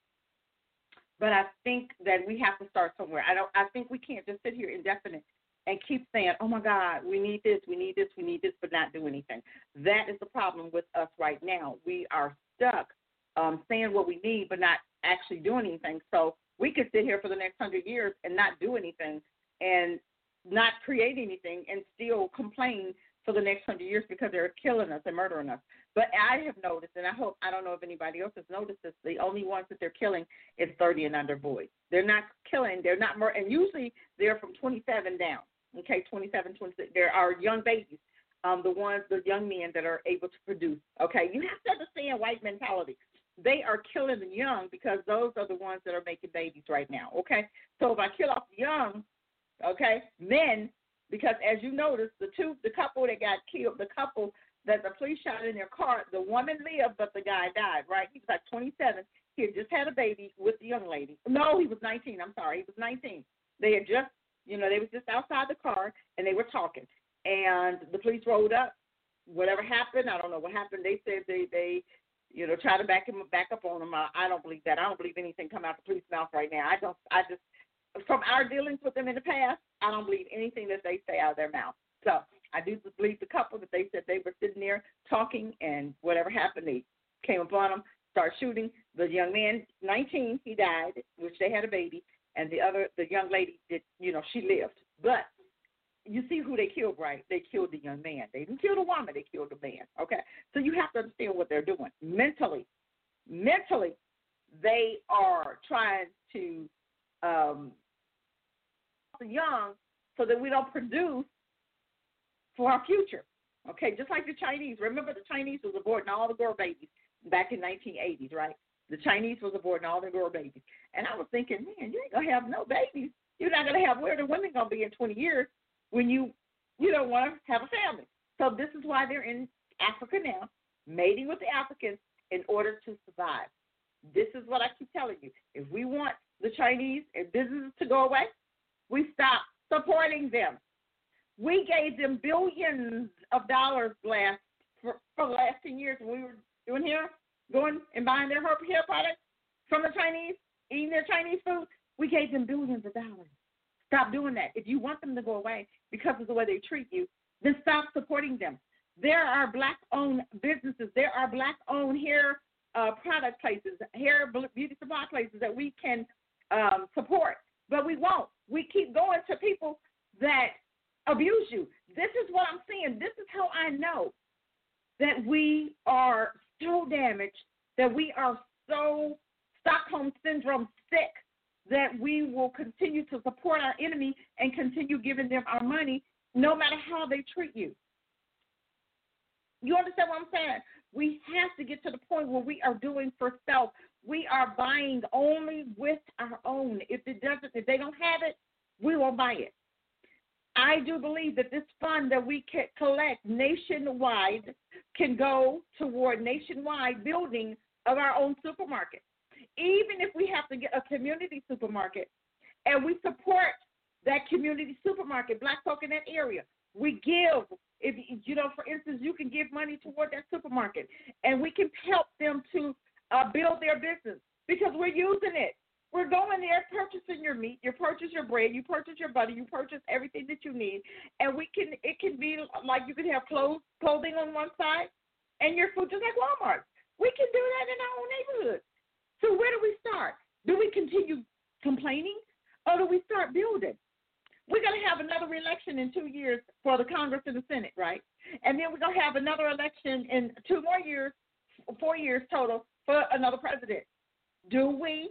but I think that we have to start somewhere. I don't. I think we can't just sit here indefinite and keep saying, oh, my God, we need this, we need this, we need this, but not do anything. That is the problem with us right now. We are stuck um, saying what we need but not actually doing anything. So we could sit here for the next hundred years and not do anything and not create anything and still complain for the next hundred years because they're killing us and murdering us. But I have noticed, and I hope, I don't know if anybody else has noticed this, the only ones that they're killing is thirty and under boys. They're not killing, they're not mur- and usually they're from twenty-seven down, okay, twenty-seven, twenty-six. There are young babies, um, the ones, the young men that are able to produce, okay. You have to understand white mentality. They are killing the young because those are the ones that are making babies right now, okay. So if I kill off the young, okay, men, because as you notice, the two, the couple that got killed, the couple that the police shot in their car, the woman lived, but the guy died, right? He was like twenty-seven. He had just had a baby with the young lady. No, he was nineteen. I'm sorry. He was nineteen. They had just, you know, they was just outside the car, and they were talking. And the police rolled up. Whatever happened, I don't know what happened. They said they, they you know, try to back him back up on him. I, I don't believe that. I don't believe anything come out the police mouth right now. I don't. I just, from our dealings with them in the past, I don't believe anything that they say out of their mouth. So I do believe the couple that they said they were sitting there talking, and whatever happened, they came upon them, started shooting. The young man, nineteen, he died, which they had a baby, and the other, the young lady, did, you know, she lived. But you see who they killed, right? They killed the young man. They didn't kill the woman. They killed the man, okay? So you have to understand what they're doing. Mentally, mentally, they are trying to um, the young so that we don't produce for our future, okay? Just like the Chinese. Remember, the Chinese was aborting all the girl babies back in nineteen eighties, right? The Chinese was aborting all the girl babies. And I was thinking, man, you ain't going to have no babies. You're not going to have, where the women going to be in twenty years when you, you don't want to have a family. So this is why they're in Africa now, mating with the Africans in order to survive. This is what I keep telling you. If we want the Chinese and businesses to go away, we stop supporting them. We gave them billions of dollars last for, for the last ten years when we were doing here, going and buying their hair products from the Chinese, eating their Chinese food. We gave them billions of dollars. Stop doing that. If you want them to go away because of the way they treat you, then stop supporting them. There are black-owned businesses. There are black-owned hair uh, product places, hair beauty supply places that we can um, support, but we won't. We keep going to people that abuse you. This is what I'm seeing. This is how I know that we are so damaged, that we are so Stockholm Syndrome sick, that we will continue to support our enemy and continue giving them our money no matter how they treat you. You understand what I'm saying? We have to get to the point where we are doing for self. We are buying only with our own. If it doesn't, if they don't have it, we won't buy it. I do believe that this fund that we can collect nationwide can go toward nationwide building of our own supermarket. Even if we have to get a community supermarket and we support that community supermarket, black folk in that area, we give. If you know, for instance, you can give money toward that supermarket, and we can help them to uh, build their business because we're using it. We're going there, purchasing your meat, you purchase your bread, you purchase your butter, you purchase everything that you need, and we can. It can be like you can have clothes, clothing on one side, and your food just like Walmart. We can do that in our own neighborhood. So where do we start? Do we continue complaining, or do we start building? We're going to have another election in two years for the Congress and the Senate, right? And then we're going to have another election in two more years, four years total, for another president. Do we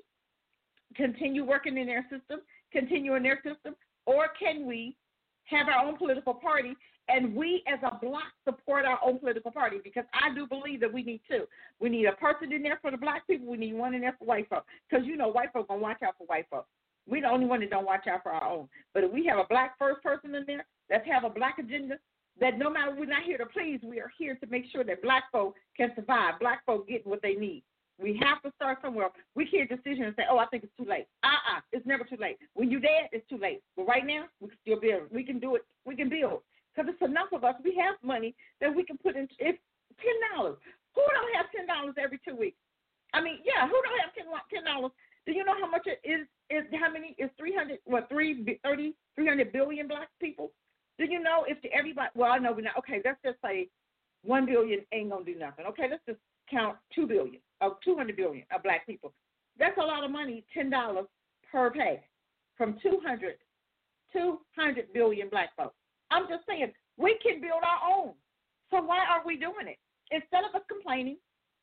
continue working in their system, continue in their system, or can we have our own political party and we as a bloc support our own political party? Because I do believe that we need two. We need a person in there for the black people. We need one in there for white folks. Because, you know, white folks going to watch out for white folks. We're the only one that don't watch out for our own. But if we have a black first person in there, let's have a black agenda, that no matter we're not here to please, we are here to make sure that black folk can survive, black folk getting what they need. We have to start somewhere. We can't decision and say, oh, I think it's too late. Uh-uh, it's never too late. When you're dead, it's too late. But right now, we can still build. We can do it. We can build. Because it's enough of us. We have money that we can put into it. ten dollars. Who don't have ten dollars every two weeks? I mean, yeah, who don't have ten dollars? Do you know how much it is? Is how many is three hundred? What three thirty three hundred billion black people? Do you know if to everybody? Well, I know we're not. Okay, let's just say one billion ain't gonna do nothing. Okay, let's just count two billion of two hundred billion of black people. That's a lot of money. Ten dollars per pay from two hundred two hundred billion black folks. I'm just saying we can build our own. So why are we doing it? Instead of us complaining,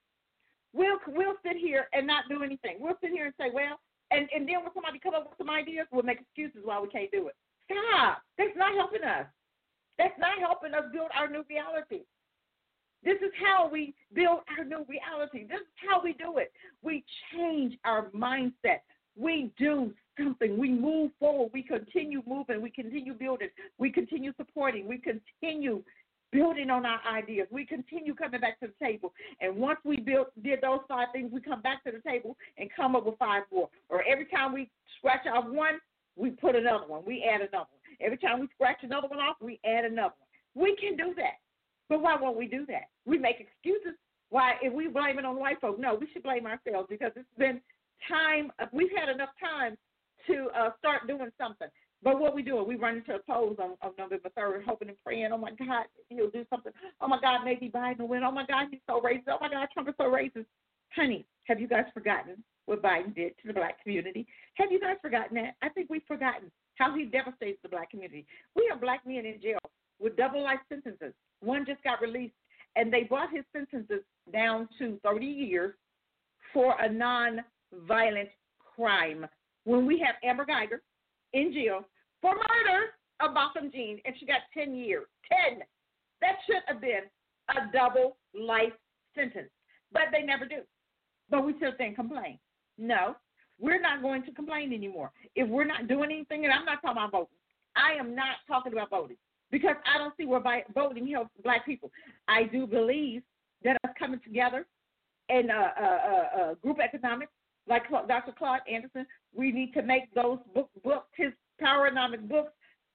we'll we'll sit here and not do anything. We'll sit here and say, well. And, and then when somebody come up with some ideas, we'll make excuses why we can't do it. Stop. That's not helping us. That's not helping us build our new reality. This is how we build our new reality. This is how we do it. We change our mindset. We do something. We move forward. We continue moving. We continue building. We continue supporting. We continue building on our ideas. We continue coming back to the table. And once we built, did those five things, we come back to the table and come up with five more. Or every time we scratch off one, we put another one. We add another one. Every time we scratch another one off, we add another one. We can do that. But why won't we do that? We make excuses. Why, if we blame it on white folks, no, we should blame ourselves because it's been time. We've had enough time to uh, start doing something. But what we do, we run into a polls on, on November third, hoping and praying, oh, my God, he'll do something. Oh, my God, maybe Biden will win. Oh, my God, he's so racist. Oh, my God, Trump is so racist. Honey, have you guys forgotten what Biden did to the black community? Have you guys forgotten that? I think we've forgotten how he devastates the black community. We have black men in jail with double life sentences. One just got released, and they brought his sentences down to thirty years for a non-violent crime. When we have Amber Geiger in jail for murder of Botham Jean, and she got ten years. ten. That should have been a double life sentence, but they never do. But we sit there and complain. No, we're not going to complain anymore. If we're not doing anything, and I'm not talking about voting. I am not talking about voting because I don't see where voting helps black people. I do believe that us coming together in a, a, a, a group economics, like Doctor Claude Anderson, we need to make those book, books, his Poweronomic books,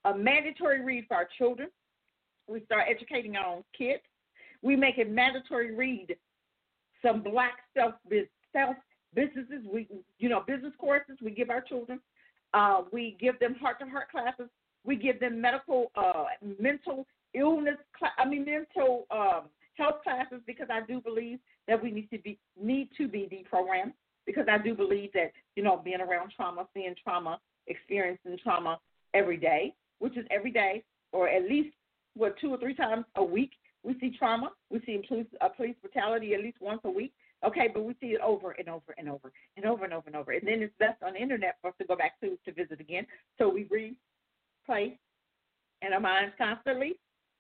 a mandatory read for our children. We start educating our own kids. We make it mandatory read some black self self businesses. We you know business courses. We give our children. Uh, we give them heart to heart classes. We give them medical, uh, mental illness. Cl- I mean mental um, health classes because I do believe that we need to be need to be deprogrammed because I do believe that you know being around trauma, seeing trauma, experiencing trauma every day, which is every day or at least what two or three times a week. We see trauma. We see police, uh, police brutality at least once a week. Okay, but we see it over and over and over and over and over and over. And then it's left on the internet for us to go back to to visit again. So we replay in our minds constantly.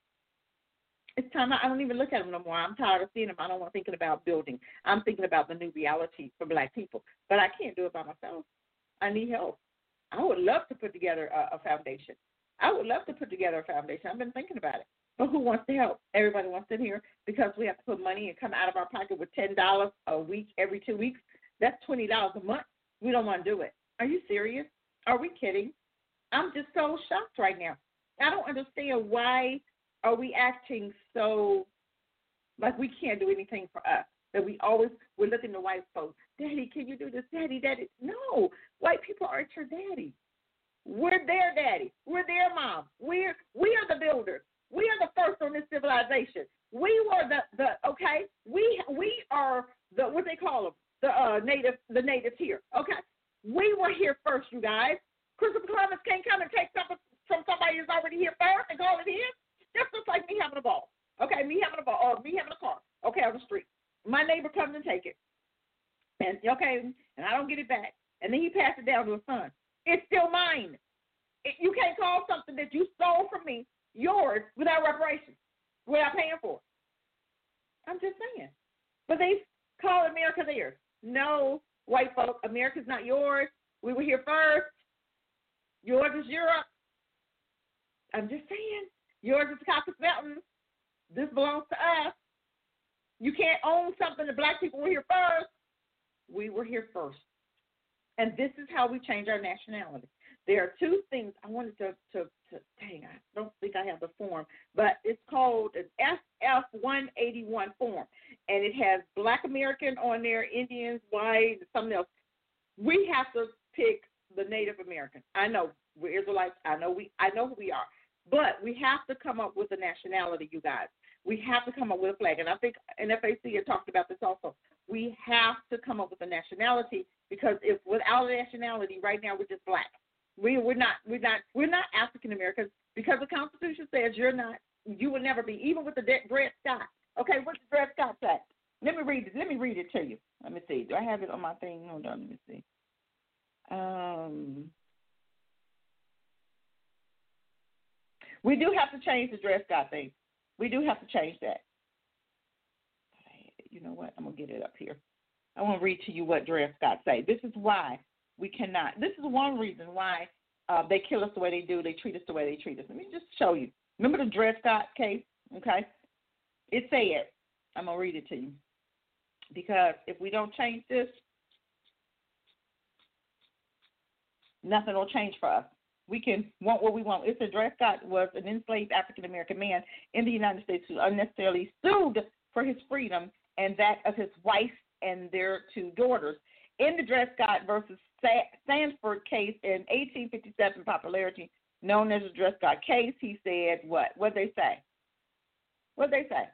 It's time. I, I don't even look at them no more. I'm tired of seeing them. I don't want thinking about building. I'm thinking about the new reality for black people. But I can't do it by myself. I need help. I would love to put together a, a foundation. I would love to put together a foundation. I've been thinking about it. But who wants to help? Everybody wants to hear because we have to put money and come out of our pocket with ten dollars a week every two weeks. That's twenty dollars a month. We don't want to do it. Are you serious? Are we kidding? I'm just so shocked right now. I don't understand why are we acting so like we can't do anything for us, that we always, we're looking to white folks. Daddy, can you do this? Daddy, daddy. No, white people aren't your daddy. We're their daddy. We're their mom. We're, we are the builders. We are the first on this civilization. We were the, the okay, we we are the, what they call them, the uh, native, the natives here, okay? We were here first, you guys. Christopher Columbus can't come and take something from somebody who's already here first and call it his. That's just like me having a ball, okay? Me having a ball, or me having a car, okay, on the street. My neighbor comes and take it, and okay, and I don't get it back, and then he passes it down to his son. It's still mine. It, you can't call something that you stole from me yours without reparations, without paying for it. I'm just saying. But they call America theirs. No, white folk, America's not yours. We were here first. Yours is Europe. I'm just saying. Yours is the Caucasus Mountains. This belongs to us. You can't own something that black people were here first. We were here first. And this is how we change our nationality. There are two things I wanted to, to, to, dang, I don't think I have the form, but it's called an S F one eighty-one form, and it has Black American on there, Indians, white, something else. We have to pick the Native American. I know we're Israelites. I know we, I know who we are, but we have to come up with a nationality, you guys. We have to come up with a flag, and I think N F A C had talked about this also. We have to come up with a nationality because if without a nationality, right now we're just black. We we're not we're not we're not African Americans because the Constitution says you're not. You will never be, even with the Dred Scott. Okay, what does Dred Scott say? Let me read it. Let me read it to you. Let me see. Do I have it on my thing? Hold on. Let me see. Um, we do have to change the Dred Scott thing. We do have to change that. You know what? I'm gonna get it up here. I want to read to you what Dred Scott say. This is why we cannot. This is one reason why uh, they kill us the way they do. They treat us the way they treat us. Let me just show you. Remember the Dred Scott case? Okay. It said, I'm gonna read it to you because if we don't change this, nothing will change for us. We can want what we want. It said Dred Scott was an enslaved African American man in the United States who unnecessarily sued for his freedom and that of his wife and their two daughters. In the Dred Scott versus Sanford case in eighteen fifty-seven, popularity known as the Dred Scott case, he said what? What did they say? What did they say?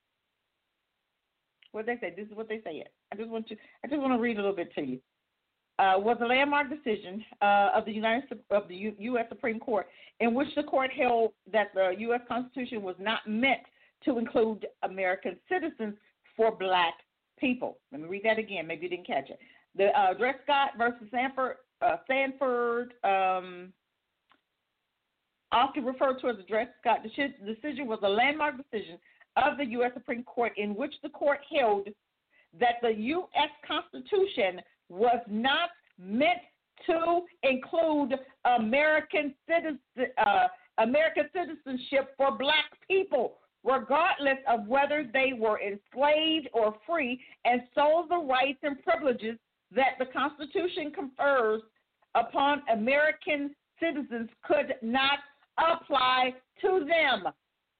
What did they say? This is what they said. I just want to. I just want to read a little bit to you. Uh, was a landmark decision uh, of the United of the U, U.S. Supreme Court in which the court held that the U S. Constitution was not meant to include American citizens for black people. Let me read that again. Maybe you didn't catch it. The uh, Dred Scott versus Sanford, uh, Sanford um, often referred to as the Dred Scott decision, was a landmark decision of the U S. Supreme Court in which the court held that the U S. Constitution was not meant to include American citizen, uh, American citizenship for black people, regardless of whether they were enslaved or free, and so the rights and privileges that the Constitution confers upon American citizens could not apply to them.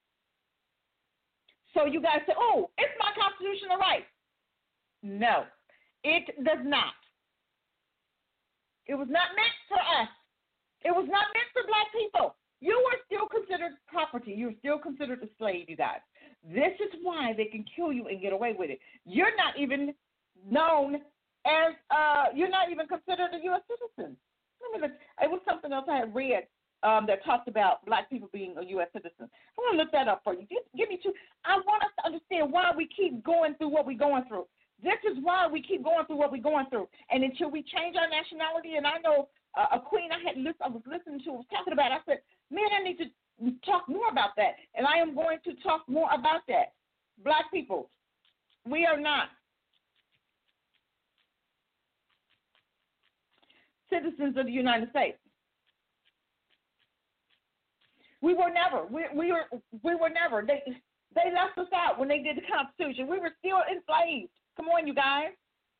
So you guys say, oh, it's my constitutional right. No, it does not. It was not meant for us. It was not meant for black people. You are still considered property. You're still considered a slave, you guys. This is why they can kill you and get away with it. You're not even known as, uh, you're not even considered a U S citizen. I mean, it was something else I had read um, that talked about black people being a U S citizen. I want to look that up for you. Give, give me two. I want us to understand why we keep going through what we're going through. This is why we keep going through what we're going through. And until we change our nationality, and I know uh, a queen I had list, I was listening to was talking about it, I said, man, I need to talk more about that. And I am going to talk more about that. Black people, we are not citizens of the United States. We were never. We, we were. We were never. They they left us out when they did the Constitution. We were still enslaved. Come on, you guys.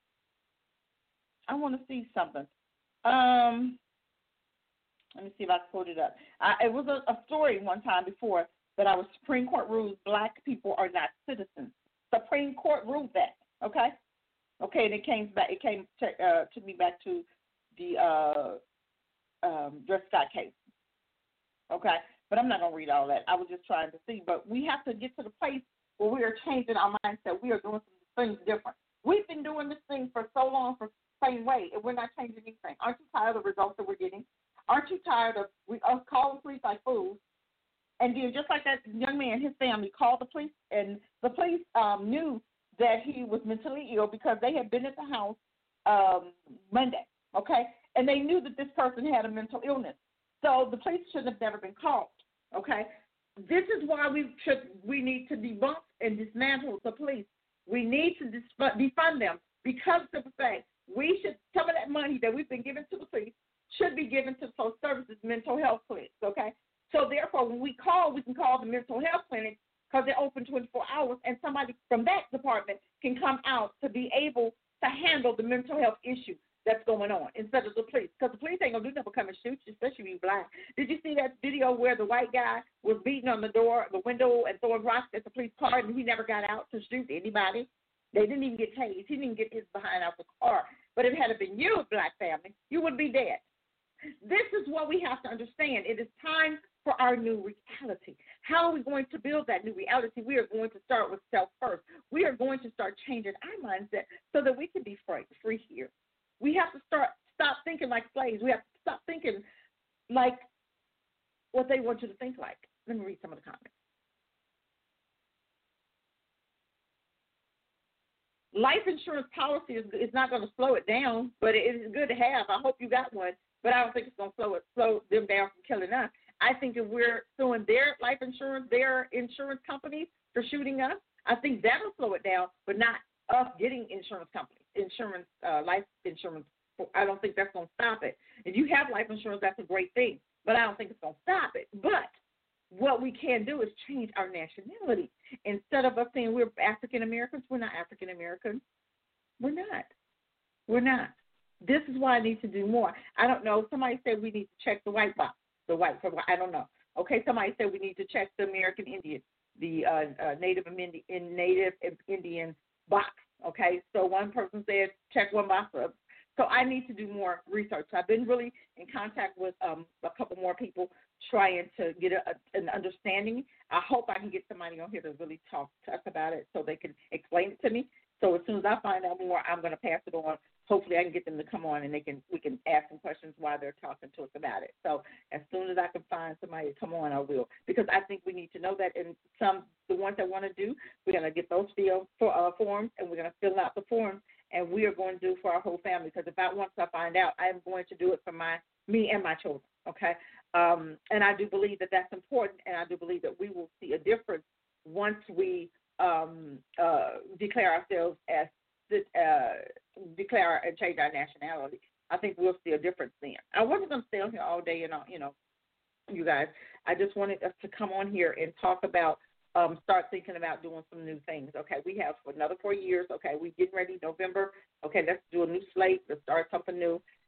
I want to see something. Um, let me see if I can quote it up. I, it was a, a story one time before that our Supreme Court rules black people are not citizens. Supreme Court ruled that. Okay. Okay, and it came back. It came to, uh, took me back to the uh, um, Dred Scott case. Okay, but I'm not going to read all that. I was just trying to see. But we have to get to the place where we are changing our mindset. We are doing some things different. We've been doing this thing for so long for the same way, and we're not changing anything. Aren't you tired of the results that we're getting? Aren't you tired of we, us calling police like fools? And then just like that young man, his family called the police, and the police um, knew that he was mentally ill because they had been at the house um, Monday, okay? And they knew that this person had a mental illness. So the police should have never been called, okay? This is why we should we need to debunk and dismantle the police. We need to defund them because of the fact we should, some of that money that we've been giving to the police should be given to social services, mental health clinics, okay? So therefore, when we call, we can call the mental health clinic because they're open twenty-four hours, and somebody from that department can come out to be able to handle the mental health issue that's going on instead of the police. Because the police ain't going to do nothing but come and shoot you, especially if you're black. Did you see that video where the white guy was beating on the door, the window, and throwing rocks at the police car, and he never got out to shoot anybody? They didn't even get tased. He didn't even get his behind out the car. But if it had been you, black family, you would be dead. This is what we have to understand. It is time for our new reality. How are we going to build that new reality? We are going to start with self first. We are going to start changing our mindset so that we can be free, free here. We have to start stop thinking like slaves. We have to stop thinking like what they want you to think like. Let me read some of the comments. Life insurance policy is, is not going to slow it down, but it is good to have. I hope you got one, but I don't think it's going to slow it, slow them down from killing us. I think if we're suing their life insurance, their insurance companies for shooting us, I think that'll slow it down, but not us getting insurance companies, insurance, uh, life insurance. I don't think that's going to stop it. If you have life insurance, that's a great thing, but I don't think it's going to stop it. But what we can do is change our nationality. Instead of us saying we're African Americans, we're not African Americans. We're not. We're not. This is why I need to do more. I don't know. Somebody said we need to check the white box. The white, I don't know. Okay, somebody said we need to check the American Indian, the uh, uh, Native in Native Indian box. Okay, so one person said check one box. So I need to do more research. I've been really in contact with um, a couple more people trying to get a, a, an understanding. I hope I can get somebody on here to really talk to us about it so they can explain it to me. So as soon as I find out more, I'm going to pass it on. Hopefully I can get them to come on and they can we can ask them questions while they're talking to us about it. So as soon as I can find somebody to come on, I will. Because I think we need to know that. And some, the ones that want to do, we're going to get those field for, uh, forms, and we're going to fill out the forms, and we are going to do for our whole family. Because if I once I find out, I am going to do it for my me and my children, okay? Um, and I do believe that that's important, and I do believe that we will see a difference once we um, uh, declare ourselves as uh, declare and change our nationality. I think we'll see a difference then. I wasn't going to stay on here all day, and all, you know, you guys. I just wanted us to come on here and talk about, um, start thinking about doing some new things. Okay, we have for another four years. Okay, we're getting ready November. Okay, let's do a new slate. Let's start something new.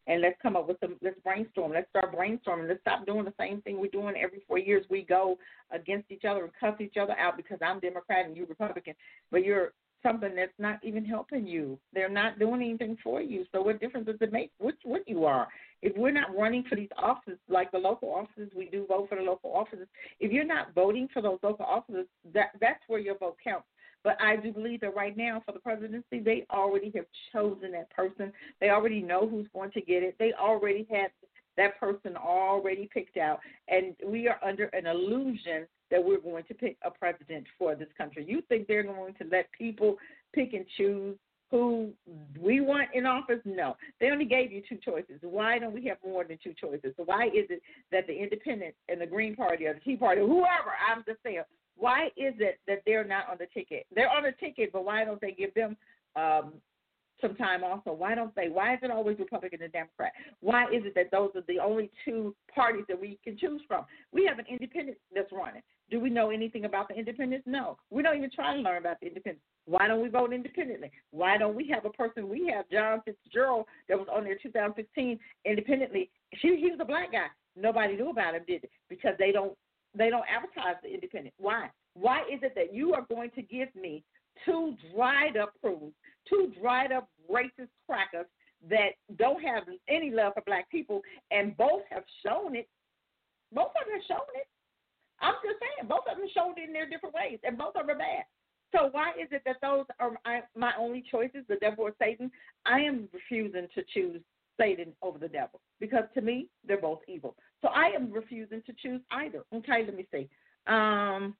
and let's come up with some, let's brainstorm. Let's start brainstorming. Let's stop doing the same thing we're doing every four years. We go against each other and cuss each other out because I'm Democrat and you're Republican, but you're something that's not even helping you. They're not doing anything for you. So what difference does it make which what you are? If we're not running for these offices, like the local offices, we do vote for the local offices. If you're not voting for those local offices, that that's where your vote counts. But I do believe that right now for the presidency, they already have chosen that person. They already know who's going to get it. They already have that person already picked out. And we are under an illusion that we're going to pick a president for this country. You think they're going to let people pick and choose who we want in office? No. They only gave you two choices. Why don't we have more than two choices? So why is it that the Independent and the Green Party or the Tea Party, whoever, I'm just saying, why is it that they're not on the ticket? They're on the ticket, but why don't they give them um, some time also? Why don't they? Why is it always Republican and Democrat? Why is it that those are the only two parties that we can choose from? We have an independent that's running. Do we know anything about the independents? No. We don't even try to learn about the independents. Why don't we vote independently? Why don't we have a person? We have John Fitzgerald that was on there two thousand sixteen independently. She, he was a black guy. Nobody knew about him, did they? Because they don't they don't advertise the independent. Why? Why is it that you are going to give me two dried up prudes, two dried up racist crackers that don't have any love for black people, and both have shown it? Both of them have shown it. I'm just saying, both of them showed it in their different ways, and both of them are bad. So why is it that those are my only choices, the devil or Satan? I am refusing to choose Satan over the devil because, to me, they're both evil. So I am refusing to choose either. Okay, let me see. Um,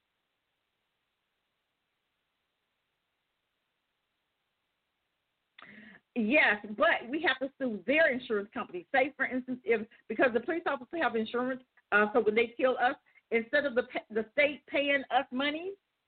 yes, but we have to sue their insurance company. Say, for instance, if because the police officers have insurance, uh, so when they kill us, instead of the the state paying us money,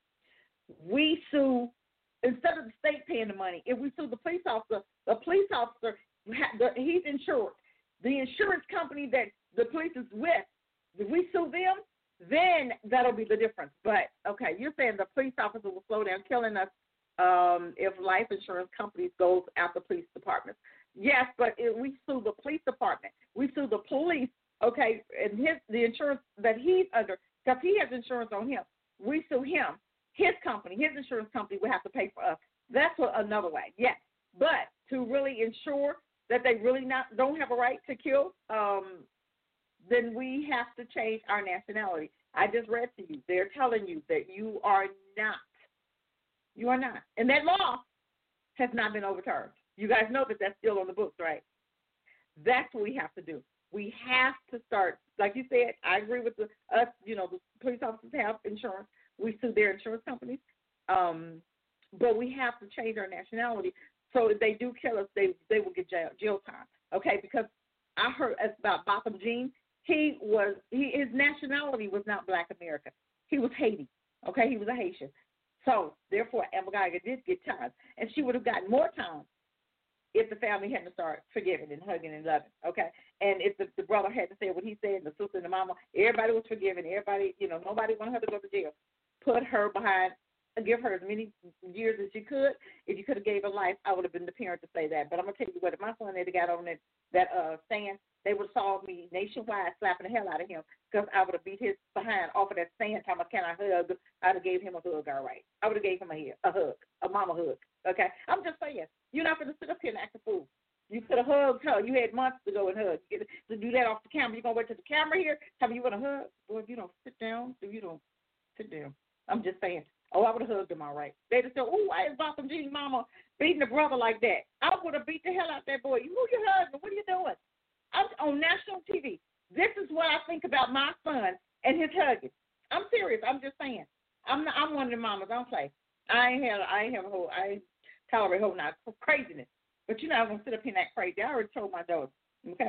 we sue, instead of the state paying the money, if we sue the police officer, the police officer, he's insured. The insurance company that the police is with, if we sue them, then that'll be the difference. But, okay, you're saying the police officer will slow down killing us um, if life insurance companies goes after police departments. Yes, but if we sue the police department, we sue the police, okay, and his the insurance that he's under, because he has insurance on him, we sue him. His company, his insurance company will have to pay for us. That's what, another way, yes. But to really ensure that they really not don't have a right to kill, um, then we have to change our nationality. I just read to you. They're telling you that you are not. You are not. And that law has not been overturned. You guys know that that's still on the books, right? That's what we have to do. We have to start, like you said, I agree with the, us, you know, the police officers have insurance. We sue their insurance companies. Um, but we have to change our nationality. So if they do kill us, they they will get jail, jail time. Okay, because I heard about Botham Jean. He was he his nationality was not Black American. He was Haiti. Okay, he was a Haitian. So therefore, Amber Geiger did get time, and she would have gotten more time if the family hadn't started forgiving and hugging and loving. Okay, and if the, the brother had to say what he said, and the sister and the mama, everybody was forgiving. Everybody, you know, nobody wanted her to go to jail. Put her behind. Give her as many years as you could. If you could have gave her life, I would have been the parent to say that. But I'm going to tell you what, if my son had got on that, that uh, stand, they would have saw me nationwide slapping the hell out of him because I would have beat his behind off of that stand. Time I can I hug? I would have gave him a hug, all right. I would have gave him a, a hug, a mama hug, okay? I'm just saying, you're not going to sit up here and act a fool. You could have hugged her. You had months to go and hug. You get to do that off the camera. You're going to wait till the camera here, tell me you want to hug? Boy, if you don't sit down, if you don't sit down. I'm just saying. Oh, I would have hugged him, all right. They'd have said, oh, why is Botham Jean's mama beating the brother like that? I would have beat the hell out of that boy. Who you hugging? What are you doing? I'm on national T V. This is what I think about my son and his hugging. I'm serious. I'm just saying. I'm not, I'm one of the mamas. Don't play. I ain't have I ain't have a whole I ain't tolerate whole not craziness. But you're not gonna sit up here and act crazy. I already told my daughter. Okay.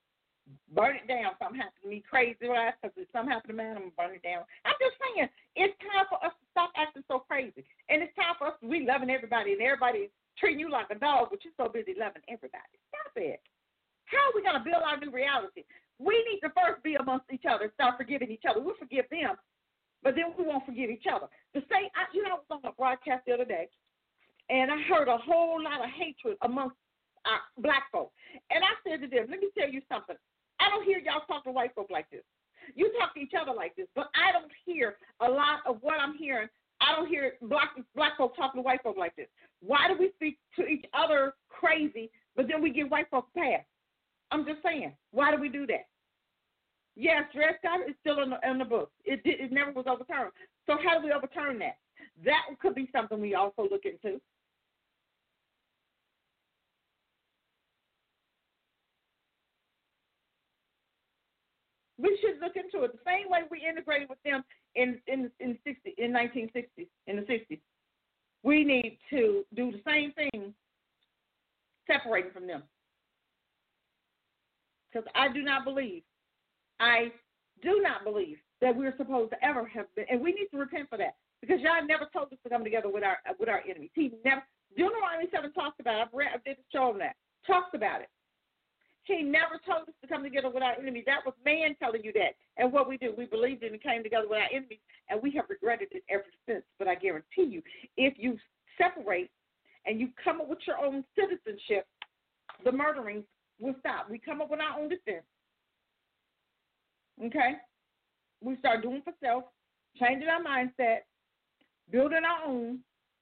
Burn it down. Something happened to me crazy, right? Because if something happened to me, I'm going to burn it down. I'm just saying, it's time for us to stop acting so crazy. And it's time for us to be loving everybody, and everybody treating you like a dog, but you're so busy loving everybody. Stop it. How are we going to build our new reality? We need to first be amongst each other, start forgiving each other. We'll forgive them, but then we won't forgive each other. The same, I, you know, I was on a broadcast the other day, and I heard a whole lot of hatred amongst our black folks. And I said to them, let me tell you something. I don't hear y'all talk to white folk like this. You talk to each other like this, but I don't hear a lot of what I'm hearing. I don't hear black black folk talking to white folk like this. Why do we speak to each other crazy, but then we give white folks a pass? I'm just saying. Why do we do that? Yes, Dred Scott is still in the, in the book. It did, it never was overturned. So how do we overturn that? That could be something we also look into. We should look into it the same way we integrated with them in in in sixty in nineteen sixties in the sixties. We need to do the same thing, separating from them. Because I do not believe, I do not believe that we're supposed to ever have been, and we need to repent for that. Because God never told us to come together with our with our enemies. He never. Deuteronomy seven talks about it. I've read, I did a show on that. Talks about it. He never told us to come together with our enemies. That was man telling you that. And what we do, we believed it and came together with our enemies, and we have regretted it ever since. But I guarantee you, if you separate and you come up with your own citizenship, the murdering will stop. We come up with our own defense. Okay? We start doing for self, changing our mindset, building our own,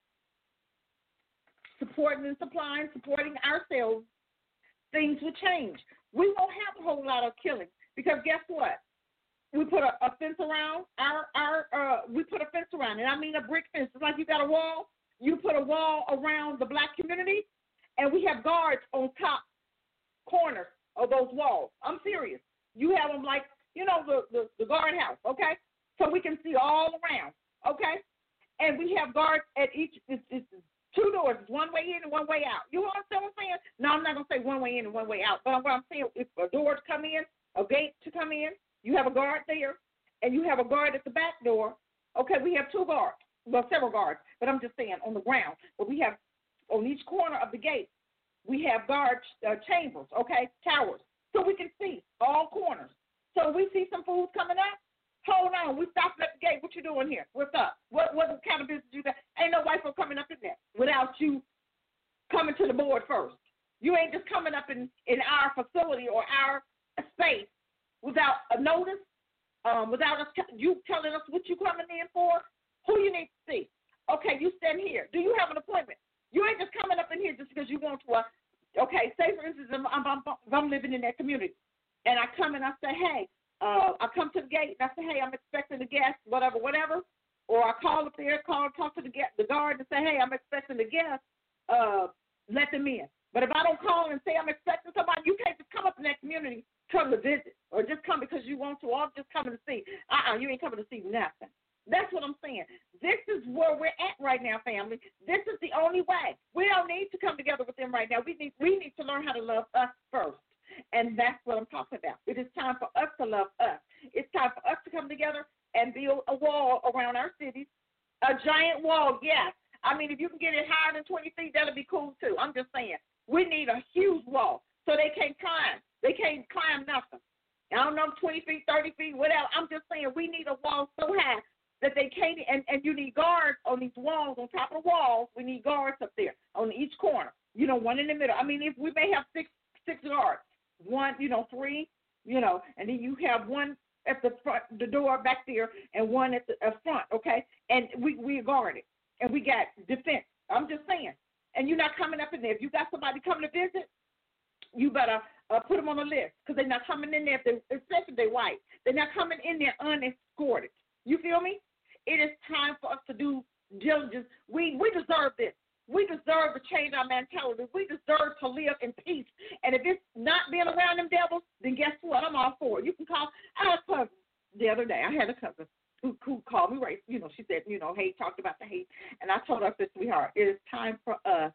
supporting and supplying, supporting ourselves. Things will change. We won't have a whole lot of killing because guess what? We put a, a fence around our our uh, we put a fence around it. I mean a brick fence. It's like you got a wall. You put a wall around the black community, and we have guards on top corners of those walls. I'm serious. You have them like you know the the, the guardhouse, okay? So we can see all around, okay? And we have guards at each. It's, it's two doors, one way in and one way out. You understand what I'm saying? No, I'm not going to say one way in and one way out. But what I'm saying, if a door to come in, a gate to come in, you have a guard there, and you have a guard at the back door. Okay, we have two guards. Well, several guards, but I'm just saying on the ground. But we have, on each corner of the gate, we have guard uh, chambers, okay, towers, so we can see all corners. So we see some food coming up. Hold on, we stopped at the gate. What you doing here? What's up? What what kind of business you got? Ain't no white folk coming up in there without you coming to the board first. You ain't just coming up in, in our facility or our space without a notice, um, without us t- you telling us what you coming in for, who you need to see. Okay, you stand here. Do you have an appointment? You ain't just coming up in here just because you want to. Uh, okay, say for instance, I'm, I'm, I'm, I'm living in that community, and I come and I say, hey, Uh, I come to the gate and I say, hey, I'm expecting a guest, whatever, whatever. Or I call up there, call, talk to the guest, the guard and say, hey, I'm expecting a guest. Uh, let them in. But if I don't call and say I'm expecting somebody, you can't just come up in that community, come to visit, or just come because you want to, or I'm just coming to see. Uh-uh, you ain't coming to see nothing. That's what I'm saying. This is where we're at right now, family. This is the only way. We don't need to come together with them right now. We need we need to learn how to love us first. And that's what I'm talking about. It is time for us to love us. It's time for us to come together and build a wall around our cities. A giant wall, yes. I mean, if you can get it higher than twenty feet, that'll be cool, too. I'm just saying. We need a huge wall so they can't climb. They can't climb nothing. I don't know, twenty feet, thirty feet, whatever. I'm just saying we need a wall so high that they can't, and, and you need guards on these walls, on top of the walls. We need guards up there on each corner. You know, one in the middle. I mean, if we may have six six guards. One, you know, three, you know, and then you have one at the front, the door back there, and one at the uh, front, okay? And we we guarded, and we got defense. I'm just saying. And you're not coming up in there. If you got somebody coming to visit, you better uh, put them on the list because they're not coming in there, if they, especially if they're white. They're not coming in there unescorted. You feel me? It is time for us to do diligence. We we deserve this. We deserve to change our mentality. We deserve to live in peace. And if it's not being around them devils, then guess what? I'm all for it. You can call. I had a cousin the other day. I had a cousin who, who called me, right? You know, she said, you know, hate, talked about the hate. And I told her, I said, sweetheart, it is time for us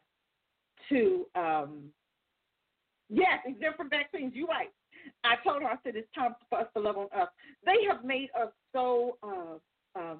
to, um, yes, exempt from vaccines. You're right. I told her, I said, it's time for us to love on us. They have made us so uh, um,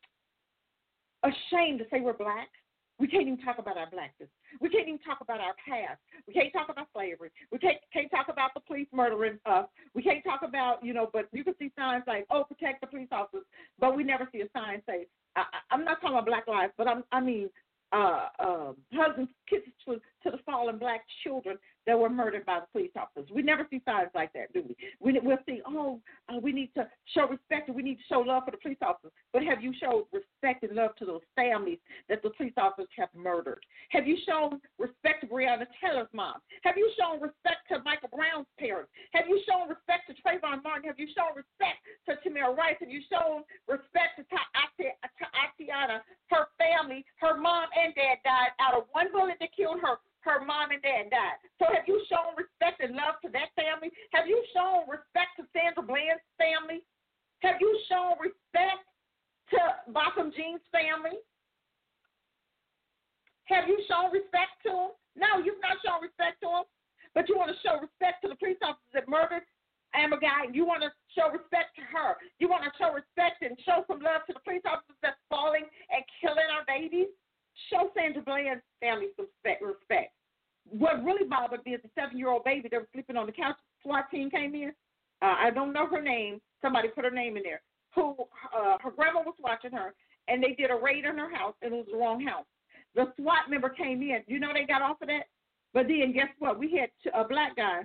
ashamed to say we're black. We can't even talk about our blackness. We can't even talk about our past. We can't talk about slavery. We can't, can't talk about the police murdering us. We can't talk about, you know, but you can see signs like, oh, protect the police officers, but we never see a sign say, I, I'm not talking about black lives, but I'm, I mean, uh, uh, husbands, kisses to, to the fallen black children that were murdered by the police officers. We never see signs like that, do we? we we'll see, oh, uh, we need to show respect and we need to show love for the police officers. But have you showed respect and love to those families that the police officers have murdered? Have you shown respect to Breonna Taylor's mom? Have you shown respect to Michael Brown's parents? Have you shown respect to Trayvon Martin? Have you shown respect to Tamir Rice? Have you shown respect to Atiana? Her family, her mom and dad died out of one bullet that killed her. Her mom and dad died. So have you shown respect and love to that family? Have you shown respect to Sandra Bland's family? Have you shown respect to Botham Jean's family? Have you shown respect to them? No, you've not shown respect to them. But you want to show respect to the police officers that murdered Amber Guy. You want to show respect to her. You want to show respect and show some love to the police officers that's falling and killing our babies. Show Sandra Bland's family some respect. What really bothered me is the seven-year-old baby that was sleeping on the couch. SWAT team came in. Uh, I don't know her name. Somebody put her name in there. Who uh, her grandma was watching her, and they did a raid in her house, and it was the wrong house. The SWAT member came in. You know they got off of that? But then guess what? We had a black guy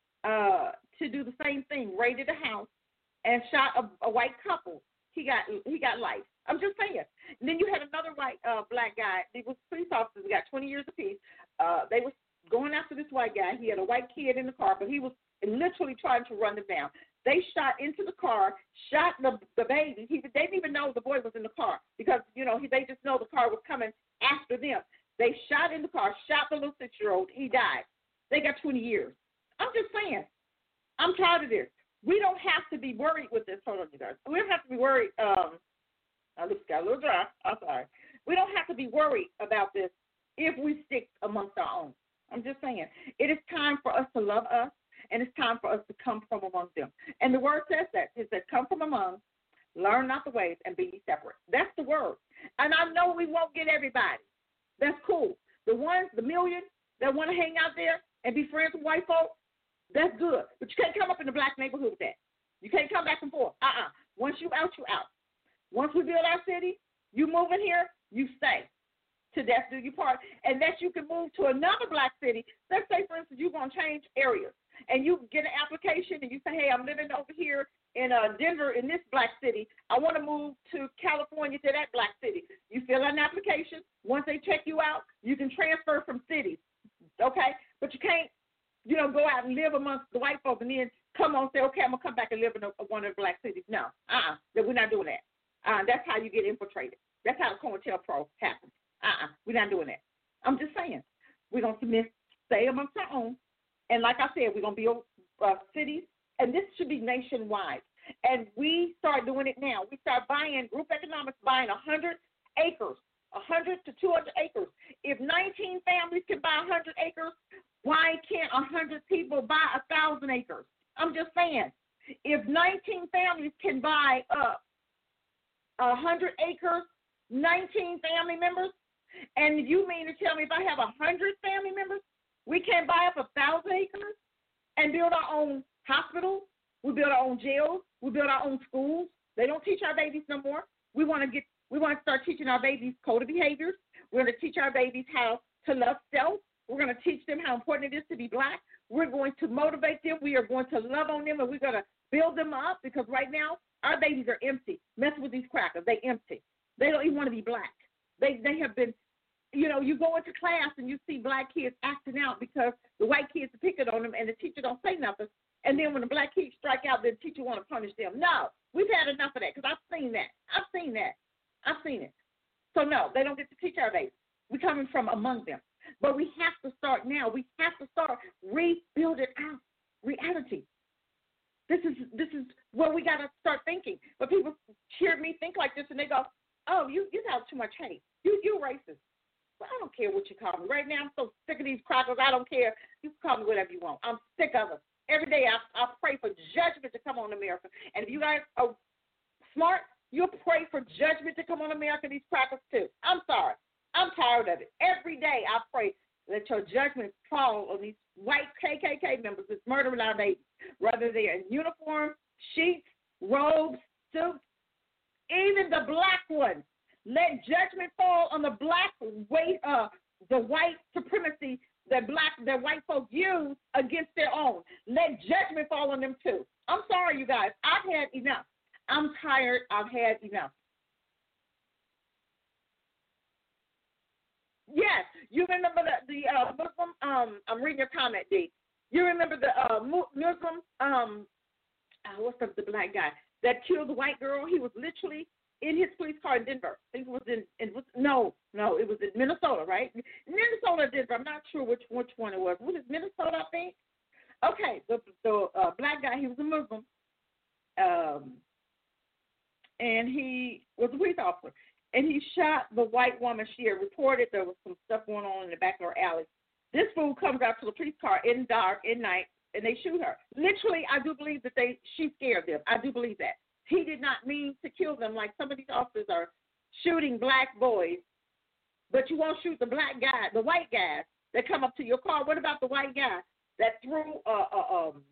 uh, to do the same thing, raided a house and shot a, a white couple. He got he got life. I'm just saying. And then you had another white uh, black guy. They was police officers. He got twenty years apiece. Uh, they were going after this white guy. He had a white kid in the car, but he was literally trying to run them down. They shot into the car, shot the the baby. He, they didn't even know the boy was in the car because, you know, he, they just know the car was coming after them. They shot in the car, shot the little six-year-old. He died. They got twenty years. I'm just saying. I'm tired of this. We don't have to be worried with this. Hold on, you guys. We don't have to be worried. Um, I just got a little dry. I'm sorry. We don't have to be worried about this if we stick amongst our own. I'm just saying. It is time for us to love us, and it's time for us to come from among them. And the word says that. It says, come from among, learn not the ways, and be ye separate. That's the word. And I know we won't get everybody. That's cool. The ones, the million that want to hang out there and be friends with white folks, that's good. But you can't come up in the black neighborhood with that. You can't come back and forth. Uh-uh. Once you out, you out. Once we build our city, you move in here, you stay. To death do you part. And that you can move to another black city. Let's say, for instance, you're going to change areas. And you get an application and you say, hey, I'm living over here in uh, Denver in this black city. I want to move to California to that black city. You fill out an application. Once they check you out, you can transfer from cities. Okay? But you can't, you know, go out and live amongst the white folks and then come on and say, okay, I'm going to come back and live in a, one of the black cities. No. Uh-uh. We're not doing that. Uh, that's how you get infiltrated. That's how the COINTELPRO happens. Uh-uh. We're not doing that. I'm just saying. We're going to submit, stay amongst our own. And like I said, we're going to build uh, cities, and this should be nationwide. And we start doing it now. We start buying, group economics buying one hundred acres, one hundred to two hundred acres. If nineteen families can buy one hundred acres, why can't one hundred people buy one thousand acres? I'm just saying. If nineteen families can buy up one hundred acres, nineteen family members, and you mean to tell me if I have one hundred family members, we can't buy up one thousand acres and build our own hospitals? We build our own jails. We build our own schools. They don't teach our babies no more. We want to get. We want to start teaching our babies code of behaviors. We're going to teach our babies how to love self. We're going to teach them how important it is to be black. We're going to motivate them. We are going to love on them, and we're going to build them up because right now our babies are empty. Mess with these crackers. They empty. They don't even want to be black. They they have been, you know, you go into class and you see black kids acting out because the white kids are picking on them and the teacher don't say nothing. And then when the black kids strike out, the teacher want to punish them. No, we've had enough of that because I've seen that. I've seen that. I've seen it. So, no, they don't get to teach our babies. We're coming from among them. But we have to start now. We have to start rebuilding our reality. This is this is where we got to start thinking. But people hear me think like this, and they go, oh, you, you have too much hate. You, you're racist. Well, I don't care what you call me. Right now, I'm so sick of these crackers. I don't care. You can call me whatever you want. I'm sick of it. Every day I, I pray for judgment to come on America. And if you guys are smart, you'll pray for judgment to come on America, these crackers too. I'm sorry. I'm tired of it. Every day I pray that your judgment fall on these white K K K members that's murdering our babies, whether they're in uniform, sheets, robes, suits, even the black ones. Let judgment fall on the black, uh, the white supremacy that black, that white folks use against their own. Let judgment fall on them too. I'm sorry, you guys. I've had enough. I'm tired. I've had enough. Yes, you remember the, the uh, Muslim, um, I'm reading your comment, D. You remember the uh, Muslim, um, uh, what's the, the black guy that killed the white girl? He was literally in his police car in Denver. I think it was in, in no, no, it was in Minnesota, right? Minnesota, Denver. I'm not sure which which one it was. Was it Minnesota, I think? Okay, the, the uh, black guy, he was a Muslim, um, and he was a police officer. And he shot the white woman. She had reported there was some stuff going on in the back of her alley. This fool comes out to the police car in dark, at night, and they shoot her. Literally, I do believe that they she scared them. I do believe that. He did not mean to kill them like some of these officers are shooting black boys, but you won't shoot the black guy, the white guys that come up to your car. What about the white guy that threw a, a, um,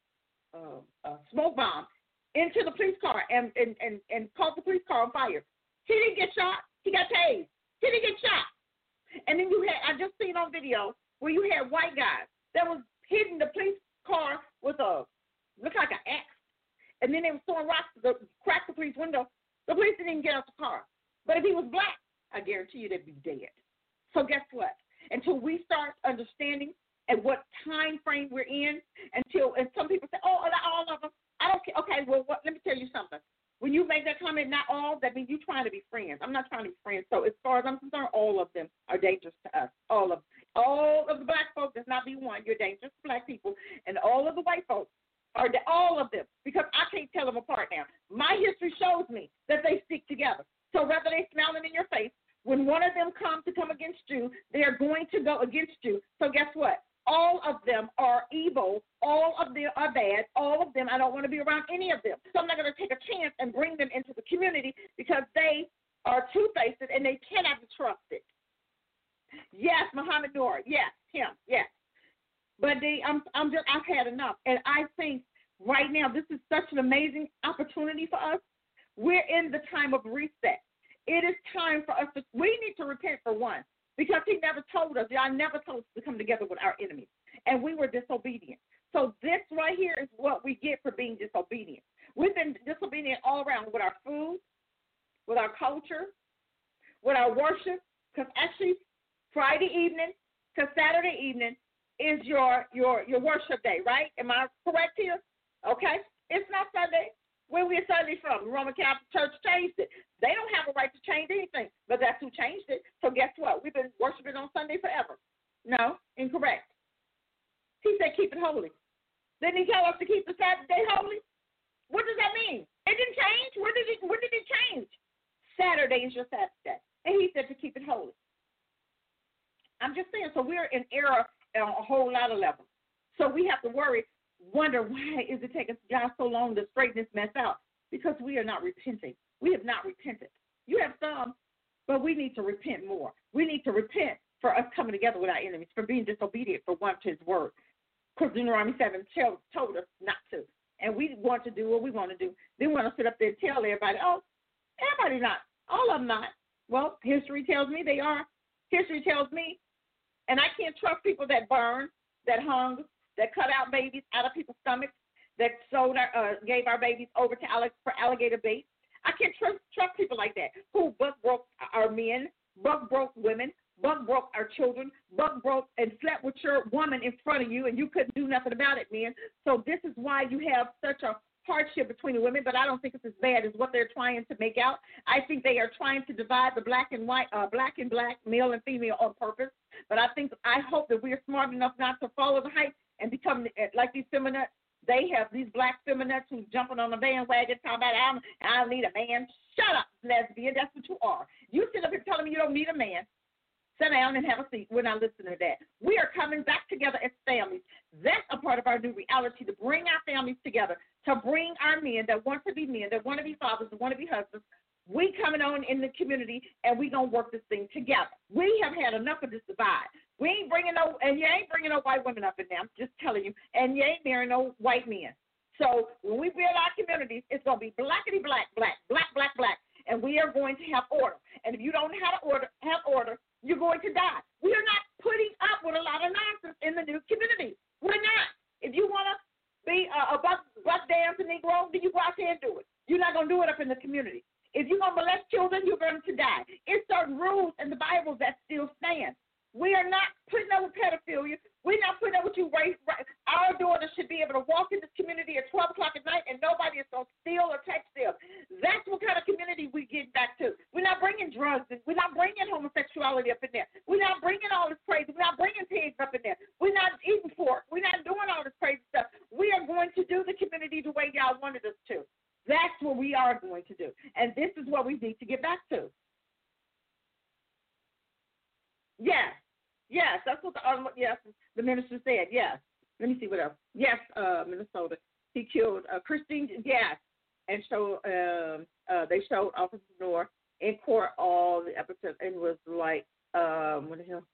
a, a smoke bomb into the police car and, and, and, and caught the police car on fire? He didn't get shot. He got tased. He didn't get shot. And then you had, I just seen on video where you had white guys that was hitting the police car with a, looked like an axe. And then they were throwing rocks to crack the police window. The police didn't even get out the car. But if he was black, I guarantee you they'd be dead. So guess what? Until we start understanding at what time frame we're in, until, and some people say, oh, all of them. I don't care. Okay, well, what, let me tell you something. When you make that comment, not all, that means you're trying to be friends. I'm not trying to be friends. So as far as I'm concerned, all of them are dangerous to us. All of all of the black folks, does not be one. You're dangerous to black people. And all of the white folks are the, all of them, because I can't tell them apart now. My history shows me that they stick together. So whether they're smiling in your face, when one of them comes to come against you, they're going to go against you. So guess what? All of them are evil. All of them are bad. All of them, I don't want to be around any of them. So I'm not going to take a chance and bring them into the community because they are two-faced and they cannot be trusted. Yes, Muhammad Noor. Yes, him. Yes. But they, I'm, I'm just, I've had enough. And I think right now this is such an amazing opportunity for us. We're in the time of reset. It is time for us to, we need to repent for one. Because he never told us, y'all never told us to come together with our enemies. And we were disobedient. So this right here is what we get for being disobedient. We've been disobedient all around with our food, with our culture, with our worship. Because actually Friday evening to Saturday evening is your, your, your worship day, right? Am I correct here? Okay. It's not Sunday. Where we are Sunday from? The Roman Catholic Church changed it. They don't have a right to change anything, but that's who changed it. So guess what? We've been worshiping on Sunday forever. No, incorrect. He said keep it holy. Didn't he tell us to keep the Sabbath day holy? What does that mean? It didn't change. Where did it, where did it change? Saturday is your Sabbath day. And he said to keep it holy. I'm just saying, so we're in error on a whole lot of levels. So we have to worry. Wonder why is it taking God so long to straighten this mess out? Because we are not repenting. We have not repented. You have some, but we need to repent more. We need to repent for us coming together with our enemies, for being disobedient for one to his word. Because Deuteronomy seven tell, told us not to. And we want to do what we want to do. Then we want to sit up there and tell everybody, oh, everybody's not. All of them not. Well, history tells me they are. History tells me. And I can't trust people that burn, that hung, that cut out babies out of people's stomachs, that sold our, uh, gave our babies over to allig- for alligator bait. I can't trust, trust people like that who buck broke our men, buck broke women, buck broke our children, buck broke and slept with your woman in front of you, and you couldn't do nothing about it, men. So this is why you have such a hardship between the women, but I don't think it's as bad as what they're trying to make out. I think they are trying to divide the black and white, uh, black and black, male and female on purpose. But I think, I hope that we are smart enough not to follow the hype and become like these feminists. They have these black feminists who's jumping on the bandwagon talking about, I don't, I don't need a man. Shut up, lesbian. That's what you are. You sit up here telling me you don't need a man. Sit down and have a seat. We're not listening to that. We are coming back together as families. That's a part of our new reality, to bring our families together, to bring our men that want to be men, that want to be fathers, that want to be husbands. We coming on in the community, and we going to work this thing together. We have had enough of this divide. We ain't bringing no, and you ain't bringing no white women up in there, I'm just telling you, and you ain't marrying no white men. So when we build our communities, it's going to be blackity black, black, black, black, black, and we are going to have order. And if you don't have order, have order, you're going to die. We are not putting up with a lot of nonsense in the new community. We're not. If you want to be a, a buck, buck dance Negro, then you go out there and do it. You're not going to do it up in the community. If you're going to molest children, you're going to die. It's certain rules in the Bible that still stand. We are not putting up with pedophilia. We're not putting up with you. Right, right. Our daughters should be able to walk in this community at twelve o'clock at night and nobody is going to steal or text them. That's what kind of community we get back to. We're not bringing drugs. We're not bringing homosexuality up in there. We're not bringing all this crazy. We're not bringing pigs up in there. We're not eating pork. We're not doing all this crazy stuff. We are going to do the community the way y'all wanted us to. That's what we are going to do. And this is what we need to get back to. Yes. Yes, that's what the um, yes the minister said. Yes. Let me see what else. Yes, uh, Minnesota. He killed uh, Christine. Yes, and so um, uh, they showed Officer Noor in court all the episodes and was like, um, what the hell?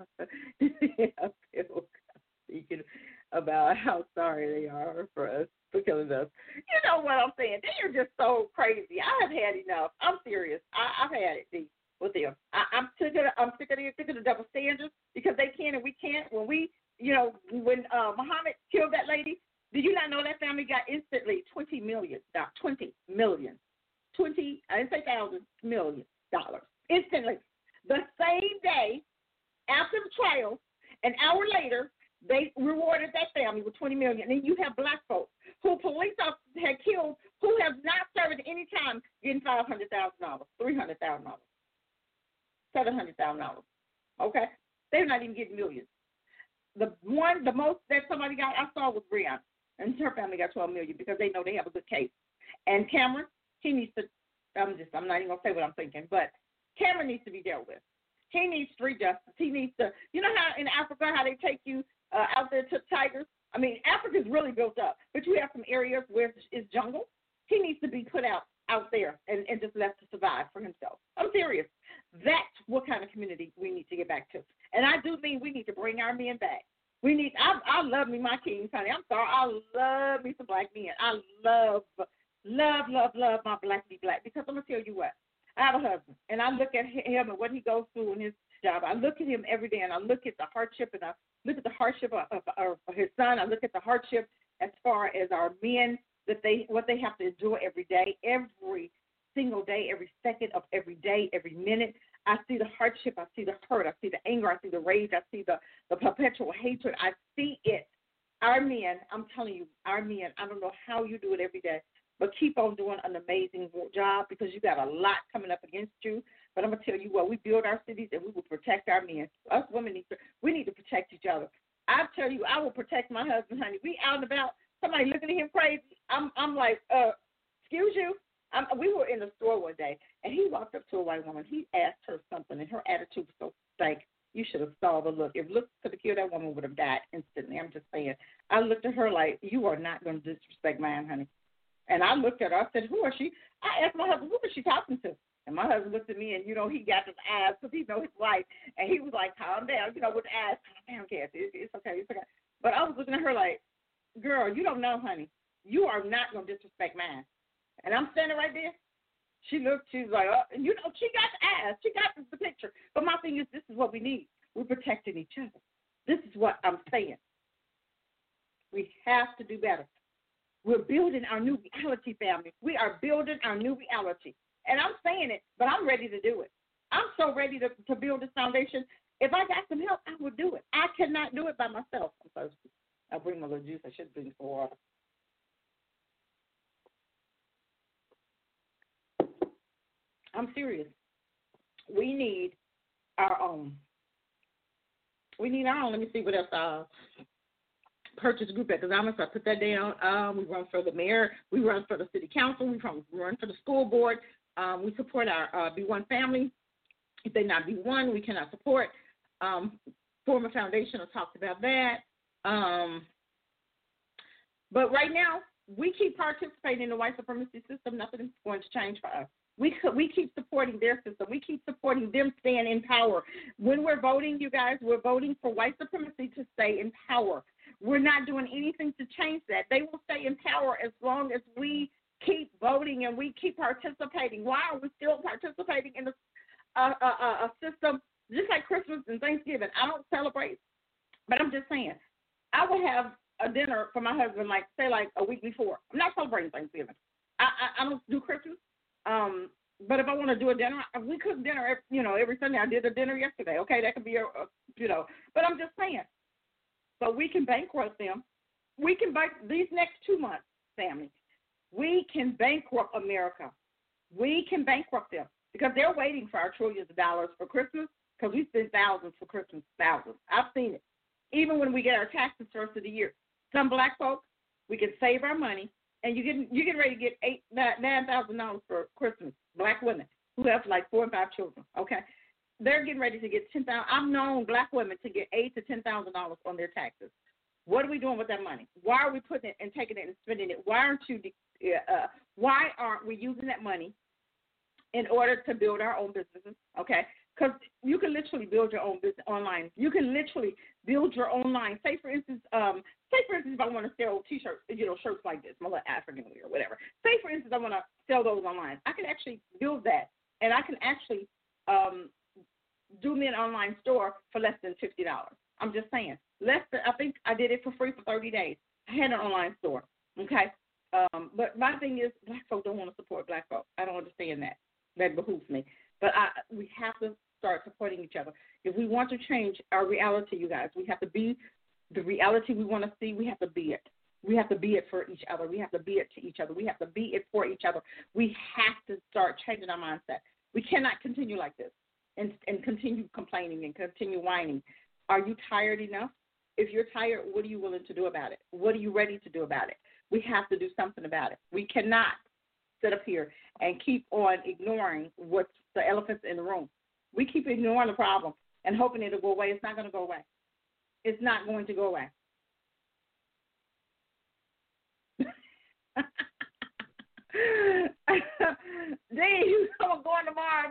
I feel speaking about how sorry they are for us for killing us. You know what I'm saying? They are just so crazy. I have had enough. I'm serious. I, I've had it deep with them. I, I'm sick of I'm sick of the sick of the double standards because they can and we can't. When we, you know, when uh, Muhammad killed that lady, did you not know that family got instantly twenty million, not twenty million, twenty I didn't say thousand million dollars instantly. The same day after the trial, an hour later, they rewarded that family with twenty million. And you have black folks who police officers had killed who have not served any time getting five hundred thousand dollars, three hundred thousand dollars. Seven hundred thousand dollars. Okay, they're not even getting millions. The one, the most that somebody got, I saw was Breonna, and her family got twelve million because they know they have a good case. And Cameron, he needs to. I'm just, I'm not even gonna say what I'm thinking, but Cameron needs to be dealt with. He needs street justice. He needs to. You know how in Africa how they take you uh, out there to tigers. I mean, Africa's really built up, but you have some areas where it's jungle. He needs to be put out out there and, and just left to survive for himself. I'm serious. That's what kind of community we need to get back to. And I do mean we need to bring our men back. We need, I, I love me my kings, honey. I'm sorry. I love me some black men. I love, love, love, love my black be black because I'm going to tell you what. I have a husband, and I look at him and what he goes through in his job. I look at him every day, and I look at the hardship, and I look at the hardship of, of, of his son. I look at the hardship as far as our men, that they what they have to endure every day, every single day, every second of every day, every minute. I see the hardship. I see the hurt. I see the anger. I see the rage. I see the, the perpetual hatred. I see it. Our men, I'm telling you, our men, I don't know how you do it every day, but keep on doing an amazing job because you got a lot coming up against you. But I'm going to tell you what, we build our cities and we will protect our men. Us women, need to, we need to protect each other. I tell you, I will protect my husband, honey. We out and about. Somebody looking at him crazy. I'm I'm like, uh, excuse you. I'm, we were in the store one day, and he walked up to a white woman. He asked her something, and her attitude was so stank. You should have saw the look. If look could have killed that woman, would have died instantly. I'm just saying. I looked at her like, you are not going to disrespect mine, honey. And I looked at her. I said, who is she? I asked my husband, who is she talking to? And my husband looked at me, and, you know, he got his eyes because he know his wife. And he was like, calm down, you know, with the eyes. Calm down, Kathy. It's, it's okay. It's okay. But I was looking at her like, girl, you don't know, honey. You are not going to disrespect mine. And I'm standing right there. She looked, she was like, oh, and you know, she got the eyes. She got the picture. But my thing is, this is what we need. We're protecting each other. This is what I'm saying. We have to do better. We're building our new reality, family. We are building our new reality. And I'm saying it, but I'm ready to do it. I'm so ready to, to build this foundation. If I got some help, I would do it. I cannot do it by myself. I'm thirsty. I'll bring my little juice. I should bring some water. I'm serious. We need our own. We need our own. Let me see what else. Uh, purchase group economics. I put that down. Um, we run for the mayor. We run for the city council. We run, run for the school board. Um, we support our uh, B one family. If they're not B one, we cannot support. Um, form a foundation. I talked about that. Um, but right now, we keep participating in the white supremacy system. Nothing is going to change for us. We we keep supporting their system. We keep supporting them staying in power. When we're voting, you guys, we're voting for white supremacy to stay in power. We're not doing anything to change that. They will stay in power as long as we keep voting and we keep participating. Why are we still participating in a, a, a, a system just like Christmas and Thanksgiving. I don't celebrate, but I'm just saying, I would have a dinner for my husband, like, say, like a week before. I'm not celebrating Thanksgiving. I, I, I don't do Christmas. Um, but if I want to do a dinner, we cook dinner, every, you know, every Sunday. I did a dinner yesterday. Okay, that could be a, a you know. But I'm just saying, so we can bankrupt them. We can bank these next two months, family. We can bankrupt America. We can bankrupt them because they're waiting for our trillions of dollars for Christmas because we spend thousands for Christmas, thousands. I've seen it. Even when we get our taxes first of the year, some black folks, we can save our money, and you get you get ready to get eight nine thousand dollars for Christmas. Black women who have like four and five children. Okay, they're getting ready to get ten thousand. I've known black women to get eight to ten thousand dollars on their taxes. What are we doing with that money? Why are we putting it and taking it and spending it? Why aren't you? Uh, why aren't we using that money in order to build our own businesses? Okay, because you can literally build your own business online. You can literally build your own line. Say for instance, um, say for instance, if I want to sell T-shirts, you know, shirts like this, my little African wear, whatever. Say for instance, I want to sell those online. I can actually build that, and I can actually um, do me an online store for less than fifty dollars. I'm just saying, less than. I think I did it for free for thirty days. I had an online store. Okay, um, but my thing is, black folk don't want to support black folk. I don't understand that. That behooves me. But I, we have to start supporting each other. If we want to change our reality, you guys, we have to be the reality we want to see. We have to be it. We have to be it for each other. We have to be it to each other. We have to be it for each other. We have to start changing our mindset. We cannot continue like this and, and continue complaining and continue whining. Are you tired enough? If you're tired, what are you willing to do about it? What are you ready to do about it? We have to do something about it. We cannot sit up here and keep on ignoring what's the elephants in the room. We keep ignoring the problem and hoping it'll go away. It's not going to go away. It's not going to go away. Dave, you know I'm going tomorrow.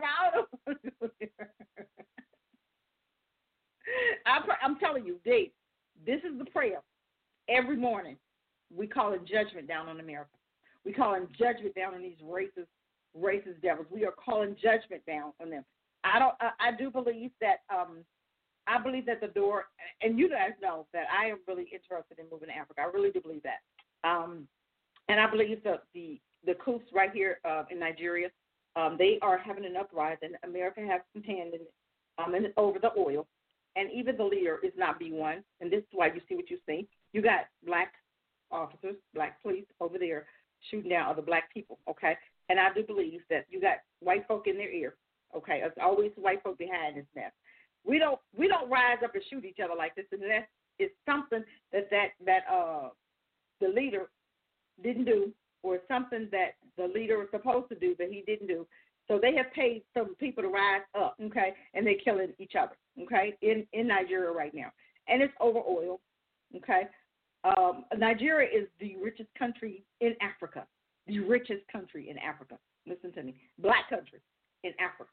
I, I'm telling you, Dave, this is the prayer. Every morning, we call it judgment down on America. We call in judgment down on these racist, racist devils. We are calling judgment down on them. I don't. I, I do believe that. Um, I believe that the door, and you guys know that I am really interested in moving to Africa. I really do believe that. Um, and I believe that the the coups right here uh, in Nigeria, um, they are having an uprising. America has some hand in it, um, in, over the oil, and even the leader is not B one. And this is why you see what you see. You got black officers, black police over there shooting down other black people, okay? And I do believe that you got white folk in their ear, okay? It's always white folk behind this mess. We don't we don't rise up and shoot each other like this unless it's something that that, that uh, the leader didn't do or something that the leader was supposed to do but he didn't do. So they have paid some people to rise up, okay, and they're killing each other, okay, in, in Nigeria right now. And it's over oil, okay? Um, Nigeria is the richest country in Africa, the richest country in Africa. Listen to me, black country in Africa.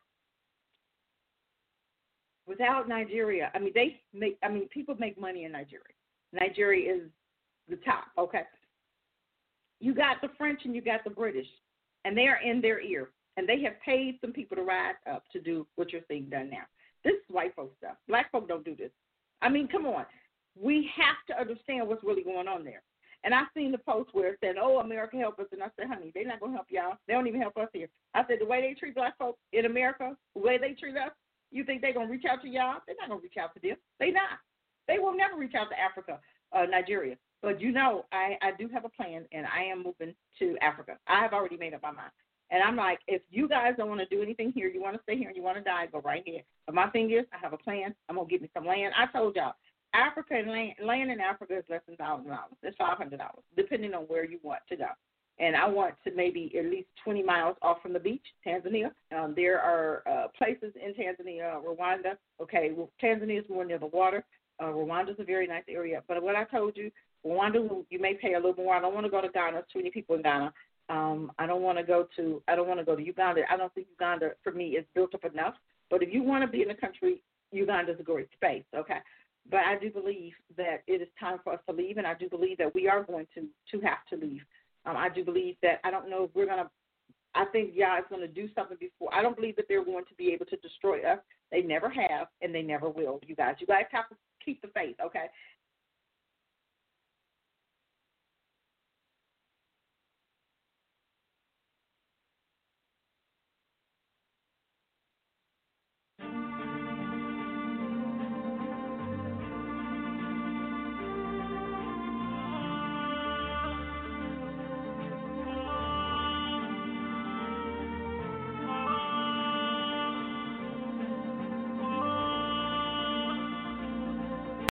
Without Nigeria, I mean, they make. I mean, people make money in Nigeria. Nigeria is the top. Okay, you got the French and you got the British, and they are in their ear, and they have paid some people to rise up to do what you're seeing done now. This is white folk stuff. Black folk don't do this. I mean, come on. We have to understand what's really going on there. And I've seen the post where it said, oh, America help us. And I said, honey, they're not going to help y'all. They don't even help us here. I said, the way they treat black folks in America, the way they treat us, you think they're going to reach out to y'all? They're not going to reach out to them. They're not. They will never reach out to Africa, uh, Nigeria. But, you know, I, I do have a plan, and I am moving to Africa. I have already made up my mind. And I'm like, if you guys don't want to do anything here, you want to stay here and you want to die, go right here. But my thing is, I have a plan. I'm going to get me some land. I told y'all. Africa and land, land in Africa is less than one thousand dollars. It's five hundred dollars, depending on where you want to go. And I want to maybe at least twenty miles off from the beach, Tanzania. Um, there are uh, places in Tanzania, Rwanda. Okay, well, Tanzania is more near the water. Uh, Rwanda is a very nice area. But what I told you, Rwanda, you may pay a little more. I don't want to go to Ghana. There's too many people in Ghana. Um, I don't want to go to. I don't want to go to Uganda. I don't think Uganda for me is built up enough. But if you want to be in the country, Uganda is a great space. Okay. But I do believe that it is time for us to leave, and I do believe that we are going to, to have to leave. Um, I do believe that I don't know if we're going to I think God is going to do something before. I don't believe that they're going to be able to destroy us. They never have, and they never will, you guys. You guys have to keep the faith, okay?